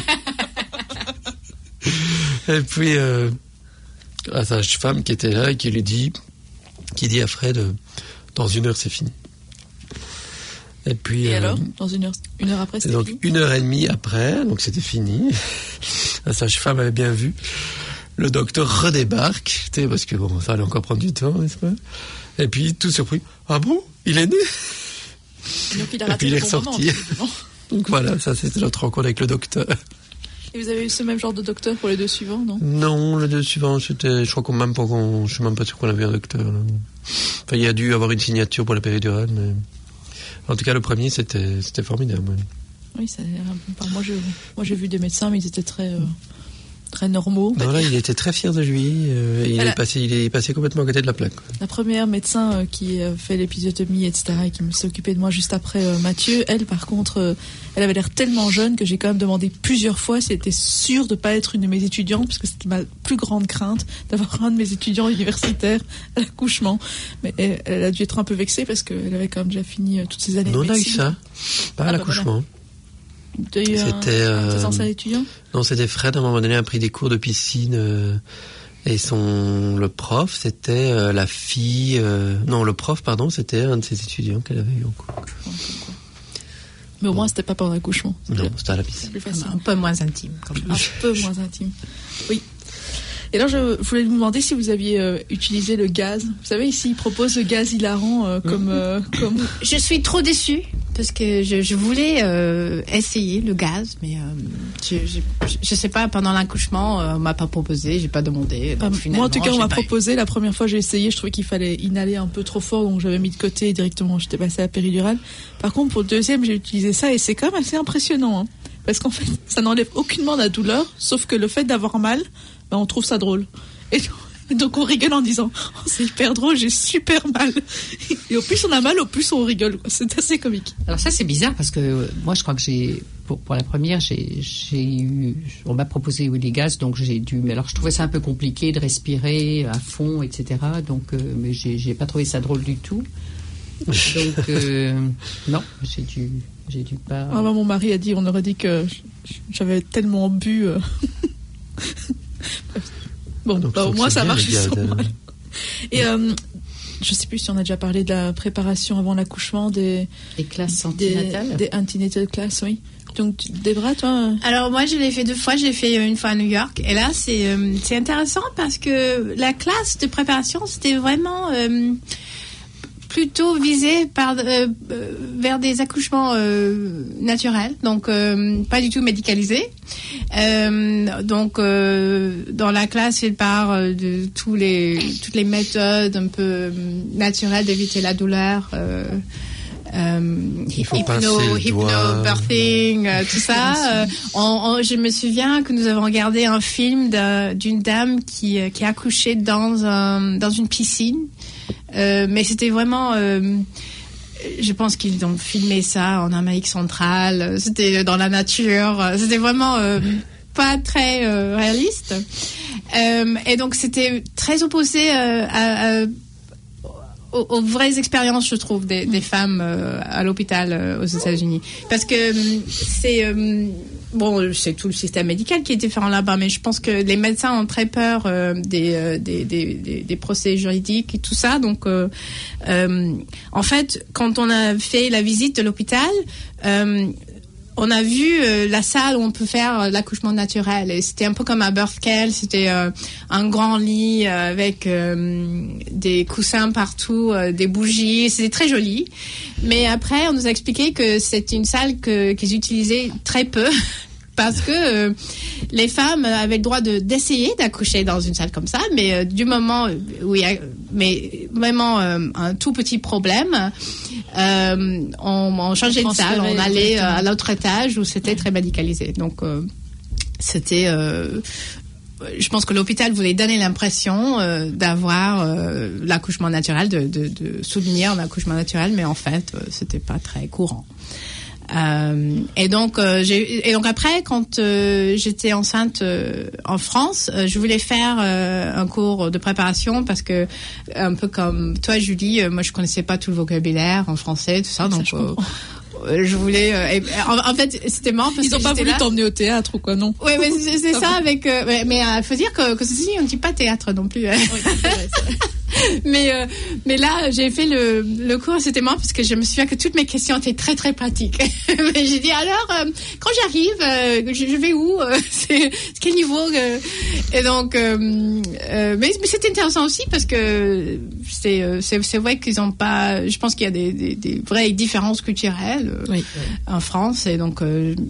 Et puis, la sage-femme qui était là et qui dit à Fred, dans 1 heure c'est fini. Et puis. Et alors, dans 1 heure après, c'était donc fini. 1h30 après, donc c'était fini. La sage-femme avait bien vu. Le docteur redébarque, parce que ça allait encore prendre du temps, n'est-ce pas? Et puis, tout surpris. Ah bon? Il est né? Donc il a raté et puis il est le bon ressorti. moment, donc voilà, ça c'était notre rencontre avec le docteur. Et vous avez eu ce même genre de docteur pour les 2 suivants, non? Non, les 2 suivants, c'était, je crois je suis même pas sûr qu'on a vu un docteur, là. Enfin, il y a dû avoir une signature pour la péridurale, mais en tout cas le premier c'était formidable. Oui, ça a l'air un peu... Moi j'ai vu des médecins, mais ils étaient très normaux. Non, là, il était très fier de lui. Il est passé complètement à côté de la plaque, quoi. La première médecin qui fait l'épisiotomie, etc., et qui s'est occupée de moi juste après Mathieu, elle, par contre, elle avait l'air tellement jeune que j'ai quand même demandé plusieurs fois si elle était sûre de ne pas être une de mes étudiantes, parce que c'était ma plus grande crainte d'avoir un de mes étudiants universitaires à l'accouchement. Mais elle a dû être un peu vexée parce qu'elle avait quand même déjà fini toutes ces années de médecine. Non, on a eu ça. Pas à l'accouchement. Voilà. C'était un des anciens étudiants? Non, c'était Fred, à un moment donné, a pris des cours de piscine, et le prof, c'était la fille... non, le prof, pardon, c'était un de ses étudiants qu'elle avait eu en cours. Mais au moins, c'était pas pendant l'accouchement. Non, c'était à la piscine. Plus facile. Un peu moins intime. Un peu moins intime. Oui. Et alors, je voulais vous demander si vous aviez utilisé le gaz. Vous savez, ici, ils proposent le gaz hilarant comme... Je suis trop déçue parce que je voulais essayer le gaz, mais je sais pas, pendant l'accouchement, on m'a pas proposé, j'ai pas demandé. Donc, moi, en tout cas, on m'a proposé. La première fois que j'ai essayé, je trouvais qu'il fallait inhaler un peu trop fort, donc j'avais mis de côté et directement, j'étais passée à la péridurale. Par contre, pour le deuxième, j'ai utilisé ça et c'est quand même assez impressionnant, hein, parce qu'en fait, ça n'enlève aucunement la douleur, sauf que le fait d'avoir mal, on trouve ça drôle. Et donc on rigole en disant oh, c'est hyper drôle, j'ai super mal. Et au plus on a mal, au plus on rigole. C'est assez comique. Alors ça c'est bizarre parce que moi je crois que pour la première on m'a proposé les gaz, donc mais alors je trouvais ça un peu compliqué de respirer à fond, etc. Donc mais j'ai pas trouvé ça drôle du tout. Donc non, j'ai dû pas. Mon mari a dit, on aurait dit que j'avais tellement bu. Bon, au moins ça marche sur moi. Et je sais plus si on a déjà parlé de la préparation avant l'accouchement des classes antinatales. Des antenatal classes, oui. Donc Debra, toi Alors moi je l'ai fait 2 fois, je l'ai fait une fois à New York et là c'est intéressant parce que la classe de préparation c'était vraiment plutôt visé vers des accouchements naturels, donc pas du tout médicalisés. Donc dans la classe, il parle de toutes les méthodes un peu naturelles d'éviter la douleur. Il faut pincer le doigt. Birthing, tout ça. Je me souviens que nous avons regardé un film d'une dame qui a accouché dans une piscine. Mais c'était vraiment... je pense qu'ils ont filmé ça en Amérique centrale. C'était dans la nature. C'était vraiment pas très réaliste. Et donc, c'était très opposé aux vraies expériences, je trouve, des femmes à l'hôpital aux États-Unis. Parce que c'est tout le système médical qui est différent là-bas, mais je pense que les médecins ont très peur des procès juridiques et tout ça. Donc, en fait, quand on a fait la visite de l'hôpital, on a vu la salle où on peut faire l'accouchement naturel, et c'était un peu comme à Birth Care. C'était un grand lit avec des coussins partout, des bougies. C'était très joli. Mais après, on nous a expliqué que c'était une salle qu'ils utilisaient très peu. Parce que les femmes avaient le droit d'essayer d'accoucher dans une salle comme ça, mais du moment où il y a vraiment un tout petit problème, on changeait de salle, on allait à l'autre étage où c'était très médicalisé. Donc c'était, je pense que l'hôpital voulait donner l'impression d'avoir l'accouchement naturel, de soutenir l'accouchement naturel, mais en fait c'était pas très courant. Et donc après, quand j'étais enceinte en France, je voulais faire un cours de préparation, parce que un peu comme toi, Julie, moi je connaissais pas tout le vocabulaire en français, tout ça, donc je voulais. En fait, c'était marrant parce ils ont pas voulu t'emmener au théâtre ou quoi, non? Oui, mais c'est ça avec. Mais faut dire que ceci, on ne dit pas théâtre non plus. Oui, c'est vrai, c'est vrai. Mais là, j'ai fait le cours, c'était marrant parce que je me souviens que toutes mes questions étaient très très pratiques. Mais j'ai dit alors, quand j'arrive, je vais où, c'est quel niveau Et donc, mais c'était intéressant aussi parce que c'est vrai qu'ils ont pas. Je pense qu'il y a des vraies différences culturelles en France, et donc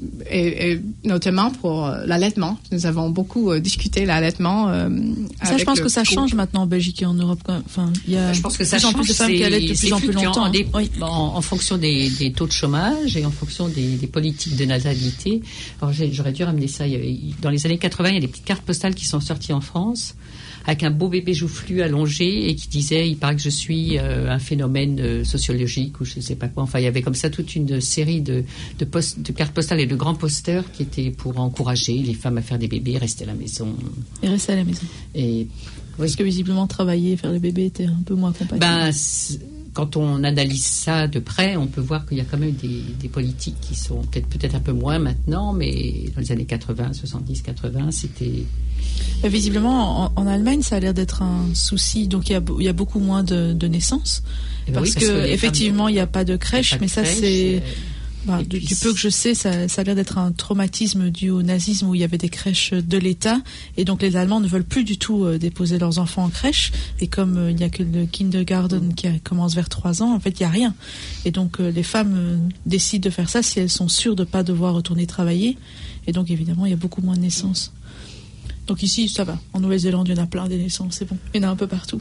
et notamment pour l'allaitement. Nous avons beaucoup discuté l'allaitement. Ça, je pense que ça change maintenant en Belgique et en Europe. Enfin, il y a je pense que ça plus en change, plus de femmes qui allaitent de plus en plus longtemps. En fonction des taux de chômage et en fonction des politiques de natalité. Alors j'aurais dû ramener ça. Dans les années 80, il y a des petites cartes postales qui sont sorties en France avec un beau bébé joufflu allongé et qui disait, il paraît que je suis un phénomène sociologique ou je ne sais pas quoi. Enfin, il y avait comme ça toute une série de cartes postales et de grands posters qui étaient pour encourager les femmes à faire des bébés, rester à la maison. Et rester à la maison. Et parce que visiblement travailler, faire des bébés était un peu moins compatible. Quand on analyse ça de près, on peut voir qu'il y a quand même des politiques qui sont peut-être un peu moins maintenant, mais dans les années 80, 70, 80, c'était... Visiblement, en Allemagne, ça a l'air d'être un souci. Donc, il y a beaucoup moins de naissances. Parce que effectivement, il n'y a pas de crèche, mais ça, c'est... du peu que je sais, ça a l'air d'être un traumatisme dû au nazisme où il y avait des crèches de l'État, et donc les Allemands ne veulent plus du tout déposer leurs enfants en crèche, et comme il n'y a que le kindergarten qui commence vers 3 ans, en fait il n'y a rien, et donc les femmes décident de faire ça si elles sont sûres de ne pas devoir retourner travailler, et donc évidemment il y a beaucoup moins de naissances. Donc ici ça va, en Nouvelle-Zélande il y en a plein des naissances, c'est bon, il y en a un peu partout.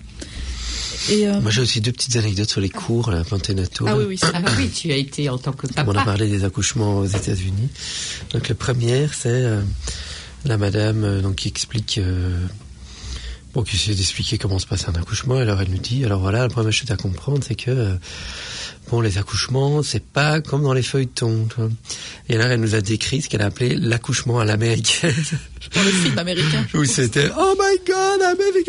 Et moi j'ai aussi 2 petites anecdotes sur les cours anténataux. Ah oui, oui, tu as été en tant que papa. On a parlé des accouchements aux États-Unis. Donc la première, c'est la madame qui explique, qui essaie d'expliquer comment se passe un accouchement. Alors elle nous dit, alors voilà, la première chose à comprendre, c'est que les accouchements, c'est pas comme dans les feuilletons. Tu vois. Et alors elle nous a décrit ce qu'elle a appelé l'accouchement à l'américaine. Dans le film américain. Où c'était oh my god, I'm having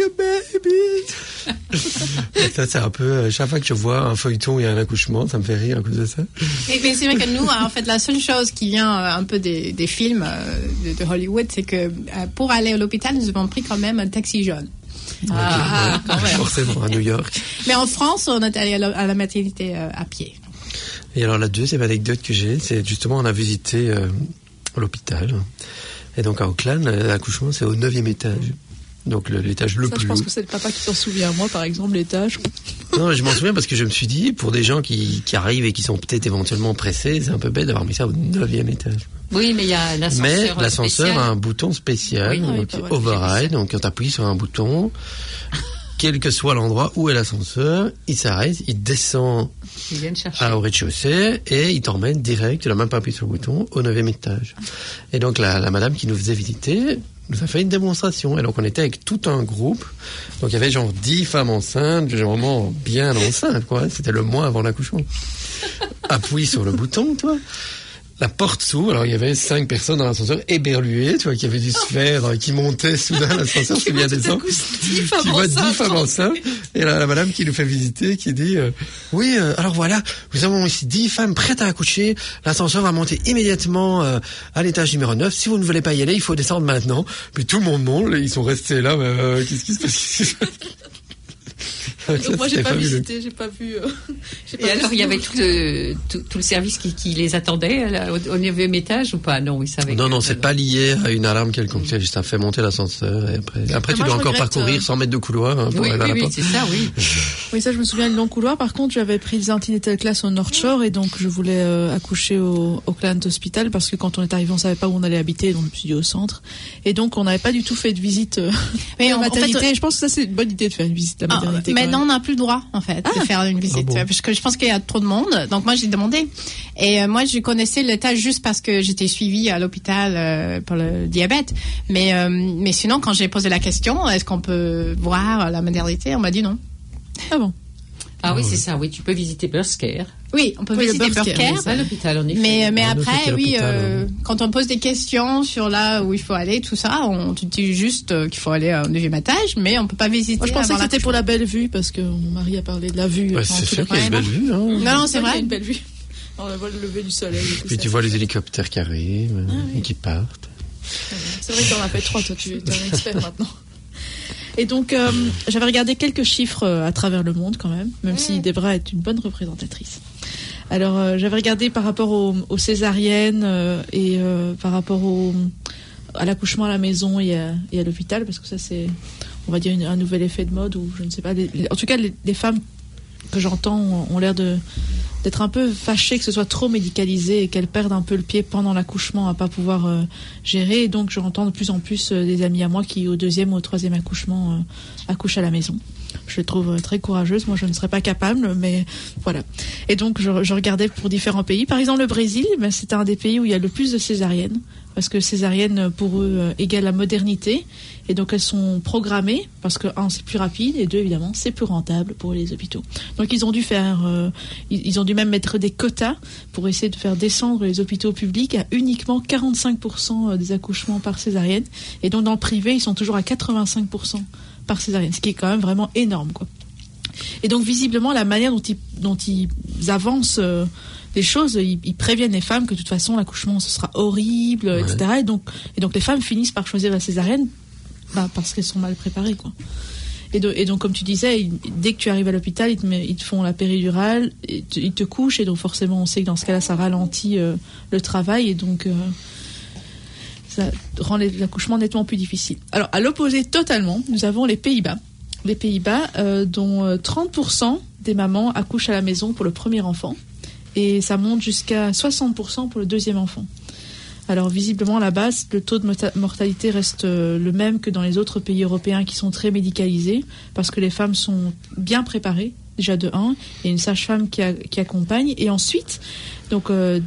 a baby. Ça, c'est un peu chaque fois que je vois un feuilleton et un accouchement, ça me fait rire à cause de ça. Mais c'est vrai que nous, en fait, la seule chose qui vient un peu des films de Hollywood, c'est que pour aller à l'hôpital, nous avons pris quand même un taxi jaune. Quand même. Forcément à New York. Mais en France, on est allé à la maternité à pied. Et alors la deuxième anecdote que j'ai, c'est justement on a visité l'hôpital. Et donc à Auckland, l'accouchement c'est au 9e étage. Donc l'étage le plus haut. Je pense que c'est le papa qui s'en souvient. Moi par exemple, l'étage... Non, je m'en souviens parce que je me suis dit, pour des gens qui arrivent et qui sont peut-être éventuellement pressés, c'est un peu bête d'avoir mis ça au 9e étage. Oui, mais il y a l'ascenseur. Mais l'ascenseur spécial. a un bouton spécial, Oui, donc pas mal. override, donc quand tu appuies sur un bouton, quel que soit l'endroit où est l'ascenseur, il s'arrête, il descend Ils viennent chercher. au rez-de-chaussée et il t'emmène direct, tu n'as même pas appuyé sur le bouton, au 9e étage. Et donc la madame qui nous faisait visiter nous a fait une démonstration. Et donc on était avec tout un groupe, donc il y avait genre 10 femmes enceintes, vraiment bien enceintes, quoi. C'était le mois avant l'accouchement. Appuie sur le bouton, toi. La porte s'ouvre, alors il y avait 5 personnes dans l'ascenseur éberluées, tu vois, qui avaient dû se faire, qui montaient soudain l'ascenseur, qui vient descendre. Tu vois 10 femmes enceintes, et là, la madame qui nous fait visiter, qui dit, oui, alors voilà, nous avons ici 10 femmes prêtes à accoucher, l'ascenseur va monter immédiatement à l'étage numéro 9, si vous ne voulez pas y aller, il faut descendre maintenant. Puis tout le monde monte, ils sont restés là, mais qu'est-ce qui se passe? Donc moi, j'ai C'était pas fabuleux. visité, j'ai pas vu. Et alors, il y avait tout le service qui les attendait au 9e étage ou pas? Non, ils savaient. Non, c'est pas lié à une alarme quelconque. C'est juste, ça fait monter l'ascenseur et après tu moi, dois je encore regrette, parcourir 100 mètres de couloir pour aller à la porte. c'est ça, oui. Oui, ça, je me souviens, le long couloir. Par contre, j'avais pris des antenatal classes au North Shore et donc je voulais accoucher au Auckland Hospital parce que quand on est arrivé, on savait pas où on allait habiter, donc je me suis dit au centre. Et donc, on n'avait pas du tout fait de visite Mais à la en maternité. fait, je pense que ça, c'est une bonne idée de faire une visite à la maternité. mais quand non, même. on n'a plus le droit, en fait, de faire une visite. bon Parce que je pense qu'il y a trop de monde. Donc, moi, j'ai demandé. Et moi, je connaissais l'étage juste parce que j'étais suivie à l'hôpital pour le diabète. Mais sinon, quand j'ai posé la question, est-ce qu'on peut voir la maternité, on m'a dit non. Ah bon. Ah oui, c'est ça, oui. Tu peux visiter Bursker. Oui, on peut Oui, le visiter Bursker, Bursker. C'est à l'hôpital, en effet. Mais Ah, après, c'est oui, l'hôpital, quand on pose des questions sur là où il faut aller, tout ça, on te dit juste qu'il faut aller au 9e étage, mais on peut pas visiter. Moi, je pensais avant que c'était pour l'accouchement. la belle vue parce que mon mari a parlé de la vue. Ouais, pendant c'est tout sûr le qu'il y a une belle vue, hein. Non, c'est Il y a vrai. une belle vue. On voit le lever du soleil. Et tout Puis ça. tu vois les hélicoptères qui arrivent et qui partent. C'est vrai que t'en as fait 3, toi, tu es un expert maintenant. Et donc, j'avais regardé quelques chiffres à travers le monde quand même si Debra est une bonne représentatrice. Alors, j'avais regardé par rapport aux césariennes et par rapport à l'accouchement à la maison et à l'hôpital, parce que ça, c'est, on va dire, un nouvel effet de mode, ou je ne sais pas. En tout cas, les femmes que j'entends ont l'air d'être un peu fâchées que ce soit trop médicalisé et qu'elles perdent un peu le pied pendant l'accouchement à pas pouvoir gérer. Et donc, j'entends de plus en plus des amis à moi qui, au 2e ou au 3e accouchement, accouchent à la maison. Je les trouve très courageuses. Moi, je ne serais pas capable, mais voilà. Et donc, je regardais pour différents pays. Par exemple, le Brésil, c'est un des pays où il y a le plus de césariennes. Parce que césarienne, pour eux, égale la modernité. Et donc, elles sont programmées parce que, 1, c'est plus rapide, et 2, évidemment, c'est plus rentable pour les hôpitaux. Donc, ils ont dû ils ont dû même mettre des quotas pour essayer de faire descendre les hôpitaux publics à uniquement 45% des accouchements par césarienne. Et donc, dans le privé, ils sont toujours à 85% par césarienne, ce qui est quand même vraiment énorme, quoi. Et donc, visiblement, la manière dont ils avancent les choses, ils préviennent les femmes que de toute façon l'accouchement ce sera horrible, Ouais. etc. Et donc les femmes finissent par choisir la césarienne parce qu'elles sont mal préparées, quoi. Et donc comme tu disais, dès que tu arrives à l'hôpital, ils te font la péridurale, ils te couchent, et donc forcément on sait que dans ce cas-là ça ralentit le travail, et donc ça rend l'accouchement nettement plus difficile. Alors à l'opposé totalement, nous avons les Pays-Bas. Les Pays-Bas dont 30% des mamans accouchent à la maison pour le premier enfant. Et ça monte jusqu'à 60% pour le 2e enfant. Alors visiblement, à la base, le taux de mortalité reste le même que dans les autres pays européens qui sont très médicalisés, parce que les femmes sont bien préparées, déjà de 1, il y a une sage-femme qui accompagne, et ensuite, donc,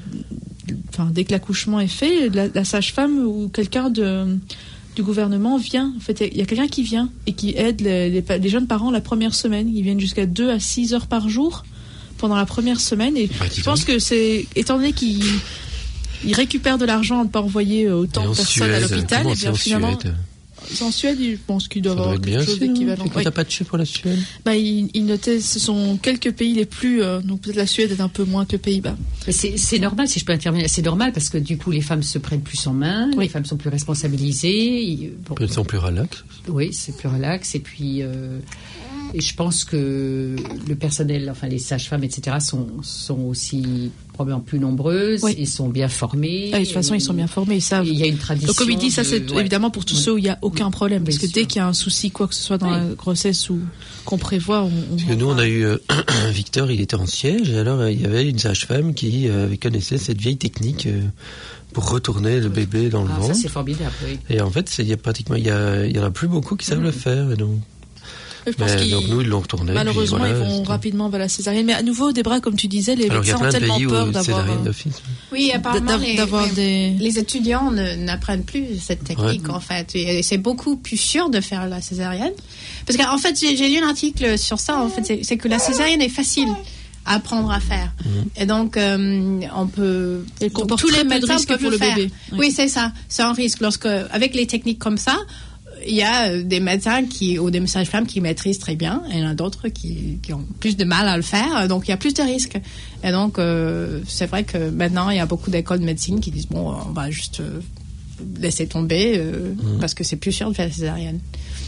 dès que l'accouchement est fait, la sage-femme ou quelqu'un du gouvernement vient. En fait, il y a quelqu'un qui vient et qui aide les jeunes parents la première semaine. Ils viennent jusqu'à 2 à 6 heures par jour pendant la première semaine, et je pense que c'est, étant donné qu'ils récupèrent de l'argent à ne pas envoyer autant de personnes à l'hôpital, et bien finalement, en Suède, je pense qu'ils doivent avoir quelque chose d'équivalent. Quand t'as pas de chef pour la Suède? Ils notaient, ce sont quelques pays les plus, donc peut-être la Suède est un peu moins que les Pays-Bas. Mais c'est normal, si je peux intervenir, c'est normal parce que du coup les femmes se prennent plus en main, Oui. les femmes sont plus responsabilisées. Elles sont plus relax. Oui, c'est plus relax, et puis Et je pense que le personnel, enfin les sages-femmes, etc., sont aussi probablement plus nombreuses et sont bien formées. Ah, de toute façon, ils sont bien formés. Ils savent. Il y a une tradition. Donc, comme il dit, ça c'est évidemment pour tous ceux où il n'y a aucun problème. Parce que Bien sûr. dès qu'il y a un souci, quoi que ce soit dans la grossesse ou qu'on prévoit, on Parce que nous, on a eu Victor, il était en siège, et alors il y avait une sage-femme qui connaissait cette vieille technique pour retourner le bébé dans le ventre. Ça, c'est formidable, oui. Et en fait, il y en a plus beaucoup qui savent le faire. Et donc, je pense donc nous, ils l'ont retourné. Malheureusement, puis, voilà, ils vont rapidement vers la césarienne. Mais à nouveau, Debra, comme tu disais, les alors, il y a médecins ont plein de tellement pays peur où d'avoir... césarienne d'office. Oui, apparemment, d'avoir les étudiants n'apprennent plus cette technique, en fait. Et c'est beaucoup plus sûr de faire la césarienne. Parce qu'en fait, j'ai lu un article sur ça, en fait, c'est que la césarienne est facile à apprendre à faire. Et donc, on peut... Elle comporte tous les très peu de médecins risques peuvent pour le faire. bébé. Oui, c'est ça. C'est un risque. Avec les techniques comme ça, il y a des médecins ou des sages-femmes qui maîtrisent très bien, et il y en a d'autres qui ont plus de mal à le faire, donc il y a plus de risques. Et donc, c'est vrai que maintenant, il y a beaucoup d'écoles de médecine qui disent, bon, on va juste laisser tomber, parce que c'est plus sûr de faire la césarienne.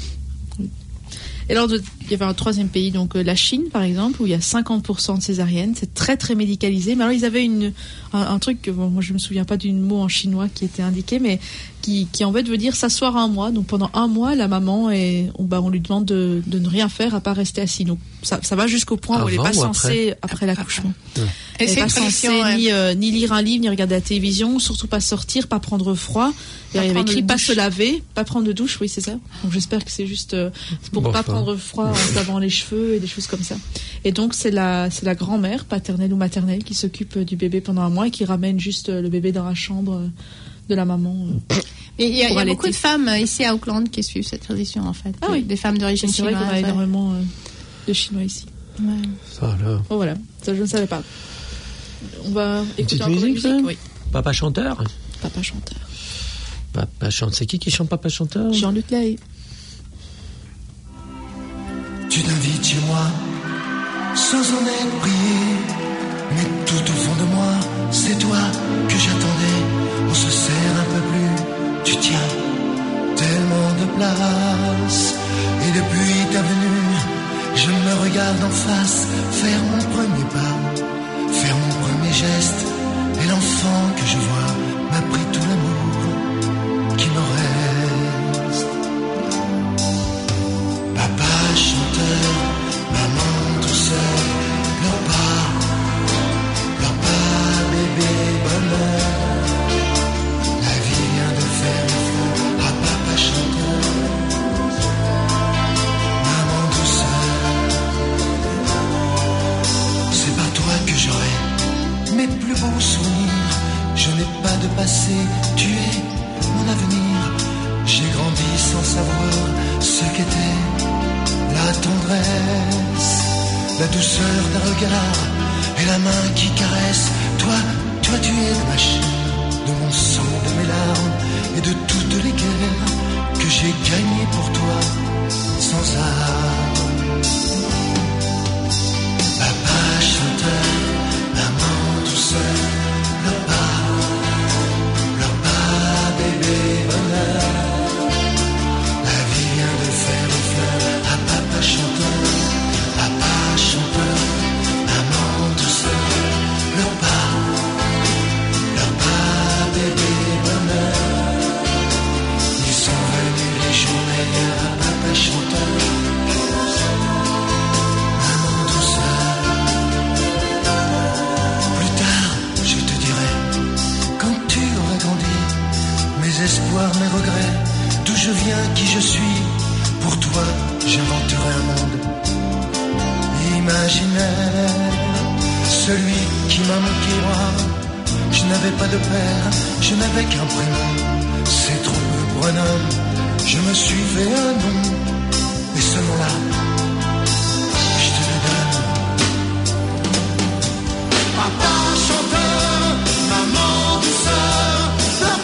Et alors, il y avait un troisième pays, donc la Chine, par exemple, où il y a 50% de césariennes. C'est très, très médicalisé. Mais alors, ils avaient un truc, moi, je me souviens pas du mot en chinois qui était indiqué, mais qui en fait veut dire s'asseoir un mois. Donc, pendant un mois, la maman, on lui demande de ne rien faire à part rester assis. Donc, ça va jusqu'au point où elle n'est pas censée, après l'accouchement. Elle n'est pas censée ni lire un livre, ni regarder la télévision, surtout pas sortir, pas prendre froid. Il y avait écrit pas se laver, pas prendre de douche, oui, c'est ça. Donc j'espère que c'est juste pour pas prendre froid en se lavant les cheveux et des choses comme ça. Et donc c'est la grand-mère, paternelle ou maternelle, qui s'occupe du bébé pendant un mois et qui ramène juste le bébé dans la chambre de la maman. Il y a beaucoup de femmes ici à Auckland qui suivent cette tradition, en fait. Ah oui. Des femmes d'origine chinoise. C'est vrai qu'on a énormément de Chinois ici. Ouais. Ça, là. Oh voilà, ça je ne savais pas. On va écouter petite encore une musique, musique, oui. Papa chanteur. Papa chanteur. Papa chante. C'est qui chante Papa chanteur? Jean-Luc Lahaye. Tu t'invites chez moi sans en être prié, mais tout au fond de moi, c'est toi que j'attendais. On se serre un peu plus, tu tiens tellement de place. Et depuis ta venue, je me regarde en face, faire mon premier pas, faire mon premier geste. Et l'enfant que je vois m'a pris tout l'amour qui me reste. Papa chanteur, maman douceur, pleure pas bébé bonheur. La vie vient de faire le feu à papa chanteur, maman douceur. C'est par toi que j'aurai mes plus beaux souvenirs. Je n'ai pas de passé, tu es mon avenir. J'ai grandi sans savoir ce qu'était la tendresse, la douceur d'un regard et la main qui caresse. Toi tu es de ma chair, de mon sang, de mes larmes et de toutes les guerres que j'ai gagnées pour toi sans armes. Papa chanteur, maman douceur, pleure pas bébé bonheur. La vie vient de faire le fleur à papa chanteur, maman douceur. Pleure pas bébé bonheur. Ils sont venus les jours meilleurs à papa chanteur, maman douceur. Plus tard, je te dirai, quand tu auras grandi, mes espoirs, mes regrets, d'où je viens, qui je suis. Pour toi, j'inventerai un monde imaginaire, celui qui m'a manqué moi. Je n'avais pas de père, je n'avais qu'un prénom. C'est trop peu pour un homme, je me suis fait un nom. Et ce nom-là, je te le donne. Papa chanteur, maman douceur, pleure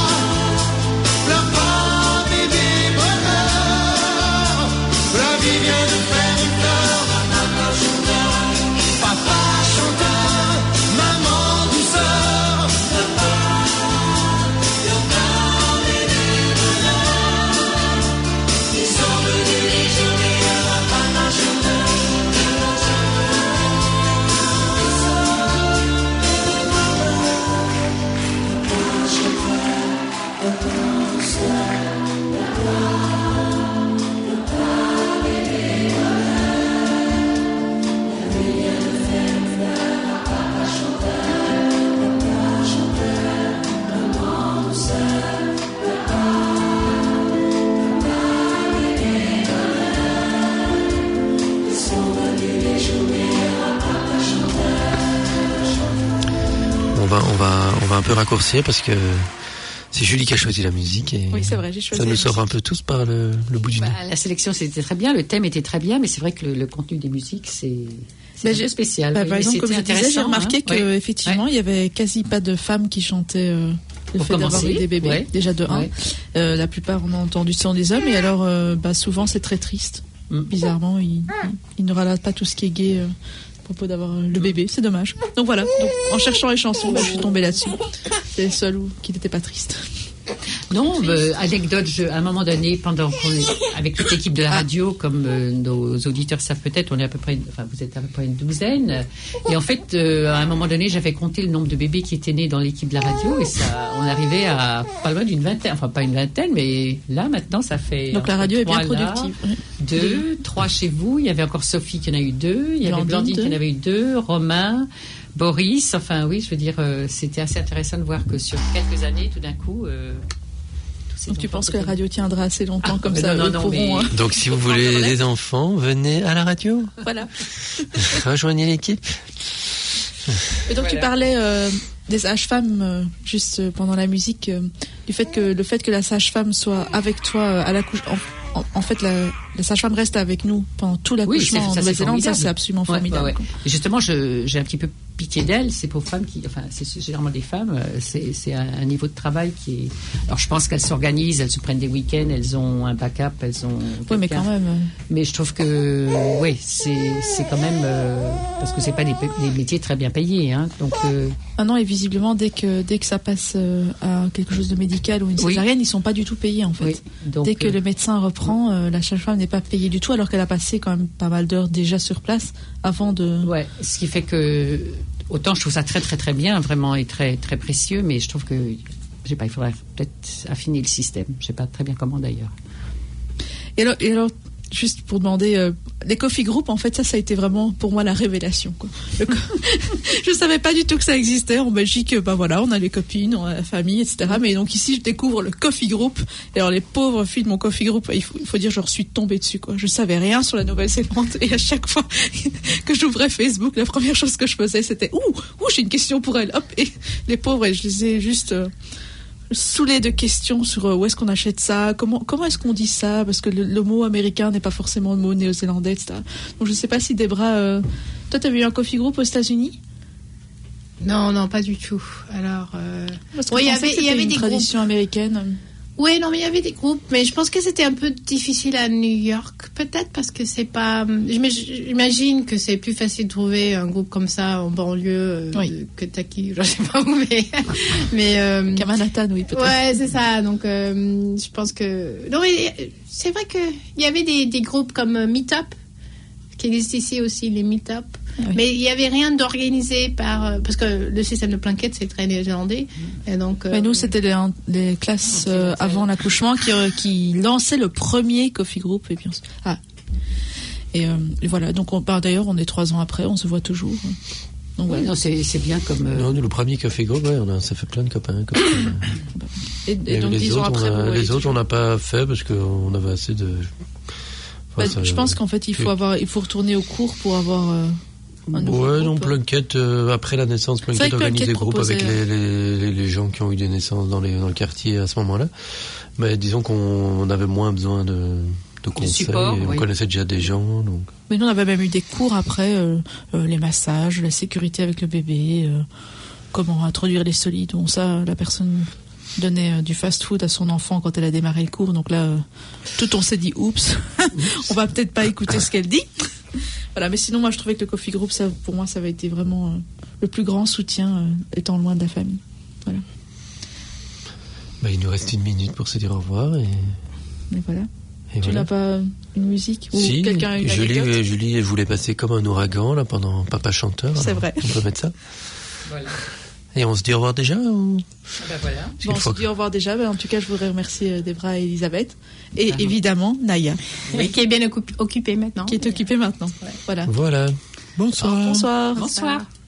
pas bébé bonheur. La vie vient de faire une fleur à papa chanteur. Papa chanteur, maman douceur, pleure pas bébé bonheur. Ils sont venus les jours meilleurs à papa chanteur. va un peu raccourcir parce que c'est Julie qui a choisi la musique et Oui, c'est vrai, j'ai choisi ça la nous sort musique. un peu tous par le bout du nez. La sélection, c'était très bien, le thème était très bien, mais c'est vrai que le contenu des musiques, c'est Bah, un peu spécial. Par Oui, mais exemple, comme je c'était disais, j'ai intéressant, remarqué hein. que Ouais. effectivement, il y avait quasi pas de femmes qui chantaient le Pour fait d'avoir commencer, eu des bébés. ouais. Déjà de 1. Ouais. La plupart on a entendu ce sont des hommes, et alors souvent c'est très triste. Bizarrement, ils ne relatent pas tout ce qui est gay à propos d'avoir le bébé. C'est dommage. Donc voilà. Donc, en cherchant les chansons, je suis tombée là-dessus. C'est les seules qui n'étaient pas tristes. Non, anecdote, à un moment donné, pendant qu'on est avec toute l'équipe de la radio, comme nos auditeurs savent peut-être, on est à peu près, vous êtes à peu près une douzaine. Et en fait, à un moment donné, j'avais compté le nombre de bébés qui étaient nés dans l'équipe de la radio, et ça, on arrivait à pas loin d'une vingtaine, enfin pas une vingtaine, mais là maintenant, ça fait. Donc la radio est bien 3 là, productive. 2, 3 chez vous. Il y avait encore Sophie qui en a eu 2. Il y avait Blandine qui en avait eu 2. Romain. Boris, enfin oui, je veux dire, c'était assez intéressant de voir que sur quelques années, tout d'un coup. Donc tu penses que la radio tiendra assez longtemps comme mais ça non, eux non, pourront, mais- Donc si vous voulez des enfants, venez à la radio. Voilà. Rejoignez l'équipe. Et donc tu parlais des sages-femmes juste pendant la musique, du fait que le fait que la sage-femme soit avec toi à l'accouchement. En fait, la sage-femme reste avec nous pendant tout l'accouchement en ça, c'est Nouvelle-Zélande. Ça, formidable. c'est absolument Ouais, formidable. ouais, ouais. Et justement, j'ai un petit peu pitié d'elles, ces pauvres femmes qui, enfin, c'est généralement des femmes, c'est un niveau de travail qui est. Alors, je pense qu'elles s'organisent, elles se prennent des week-ends, elles ont un backup, elles ont. Oui, mais quelqu'un. quand même. Mais je trouve que, oui, c'est quand même parce que c'est pas des métiers très bien payés, hein. Donc. Ah non, et visiblement, dès que ça passe à quelque chose de médical ou une Oui. césarienne, ils sont pas du tout payés en fait. Oui, donc, Dès que le médecin reprend, la sage-femme n'est pas payée du tout, alors qu'elle a passé quand même pas mal d'heures déjà sur place avant de. Ouais, ce qui fait que autant je trouve ça très très très bien, vraiment, et très très précieux, mais je trouve que je sais pas, il faudrait peut-être affiner le système. Je sais pas très bien comment d'ailleurs. Et alors, juste pour demander, les coffee groups, en fait, ça a été vraiment pour moi la révélation, quoi. Je savais pas du tout que ça existait en Belgique. Bah voilà, on a les copines, on a la famille, etc. Mais donc ici, je découvre le coffee group. Et alors les pauvres filles de mon coffee group, il faut dire, je suis tombée dessus, quoi. Je savais rien sur la Nouvelle-Zélande, et à chaque fois que j'ouvrais Facebook, la première chose que je faisais, c'était j'ai une question pour elle. Hop, et les pauvres, je les ai juste saoulés de questions sur où est-ce qu'on achète ça, comment est-ce qu'on dit ça, parce que le mot américain n'est pas forcément le mot néo-zélandais, etc. Donc je sais pas si Debra, toi t'avais eu un coffee group aux États-Unis? Non, pas du tout. Alors, Parce que oui, je pensais que c'était avait une des tradition américaine. Oui, non, mais il y avait des groupes, mais je pense que c'était un peu difficile à New York, peut-être parce que c'est pas. J'imagine que c'est plus facile de trouver un groupe comme ça en banlieue Oui. que Taki, je sais pas où, mais Qu'à Manhattan, oui, peut-être. ouais, c'est ça. Donc, je pense que. Non, mais c'est vrai que il y avait des groupes comme Meetup qui existent ici aussi, les Meetup. Oui. Mais il n'y avait rien d'organisé par. Parce que le système de Plunkett, c'est très néerlandais. Et donc, Mais nous, c'était les classes avant l'accouchement qui lançaient le premier coffee group. Et puis et voilà. Donc, d'ailleurs, on est 3 ans après, on se voit toujours. Donc, Ouais, voilà. non, c'est bien comme. Non, nous, le premier café group, ouais, ça fait plein de copains. Et donc, les 10 ans autres, après, les autres, on n'a pas fait parce qu'on avait assez de. Enfin, je pense qu'en fait, il faut retourner au cours pour avoir un nouveau Ouais, groupe. non, Plunkett, après la naissance, C'est vrai Plunkett que organise Plunkett des groupes avec proposait, les gens qui ont eu des naissances dans le quartier à ce moment-là. Mais disons qu'on avait moins besoin de conseils. support, et on oui. connaissait déjà des gens. Donc. Mais nous, on avait même eu des cours après, les massages, la sécurité avec le bébé, comment introduire les solides. Bon, ça, la personne donnait du fast-food à son enfant quand elle a démarré le cours. Donc là, on s'est dit, oups, on va peut-être pas écouter ce qu'elle dit. Voilà, mais sinon, moi, je trouvais que le coffee group, ça, pour moi, ça avait été vraiment le plus grand soutien, étant loin de la famille. Voilà. Bah, il nous reste 1 minute pour se dire au revoir. Et voilà. tu Tu n'as pas une musique ou si, quelqu'un a une anecdote? Julie, elle voulait passer comme un ouragan là, pendant Papa Chanteur. C'est Alors, vrai. On peut mettre ça. Voilà. Et on se dit au revoir déjà ou... Ben voilà. Parce Bon, qu'une on fois se dit au revoir déjà. En tout cas, je voudrais remercier Debra et Elisabeth. Et évidemment, Naya, Oui, qui est bien occupé maintenant. qui est occupée maintenant. Voilà. Voilà. Bonsoir. Bonsoir. Bonsoir.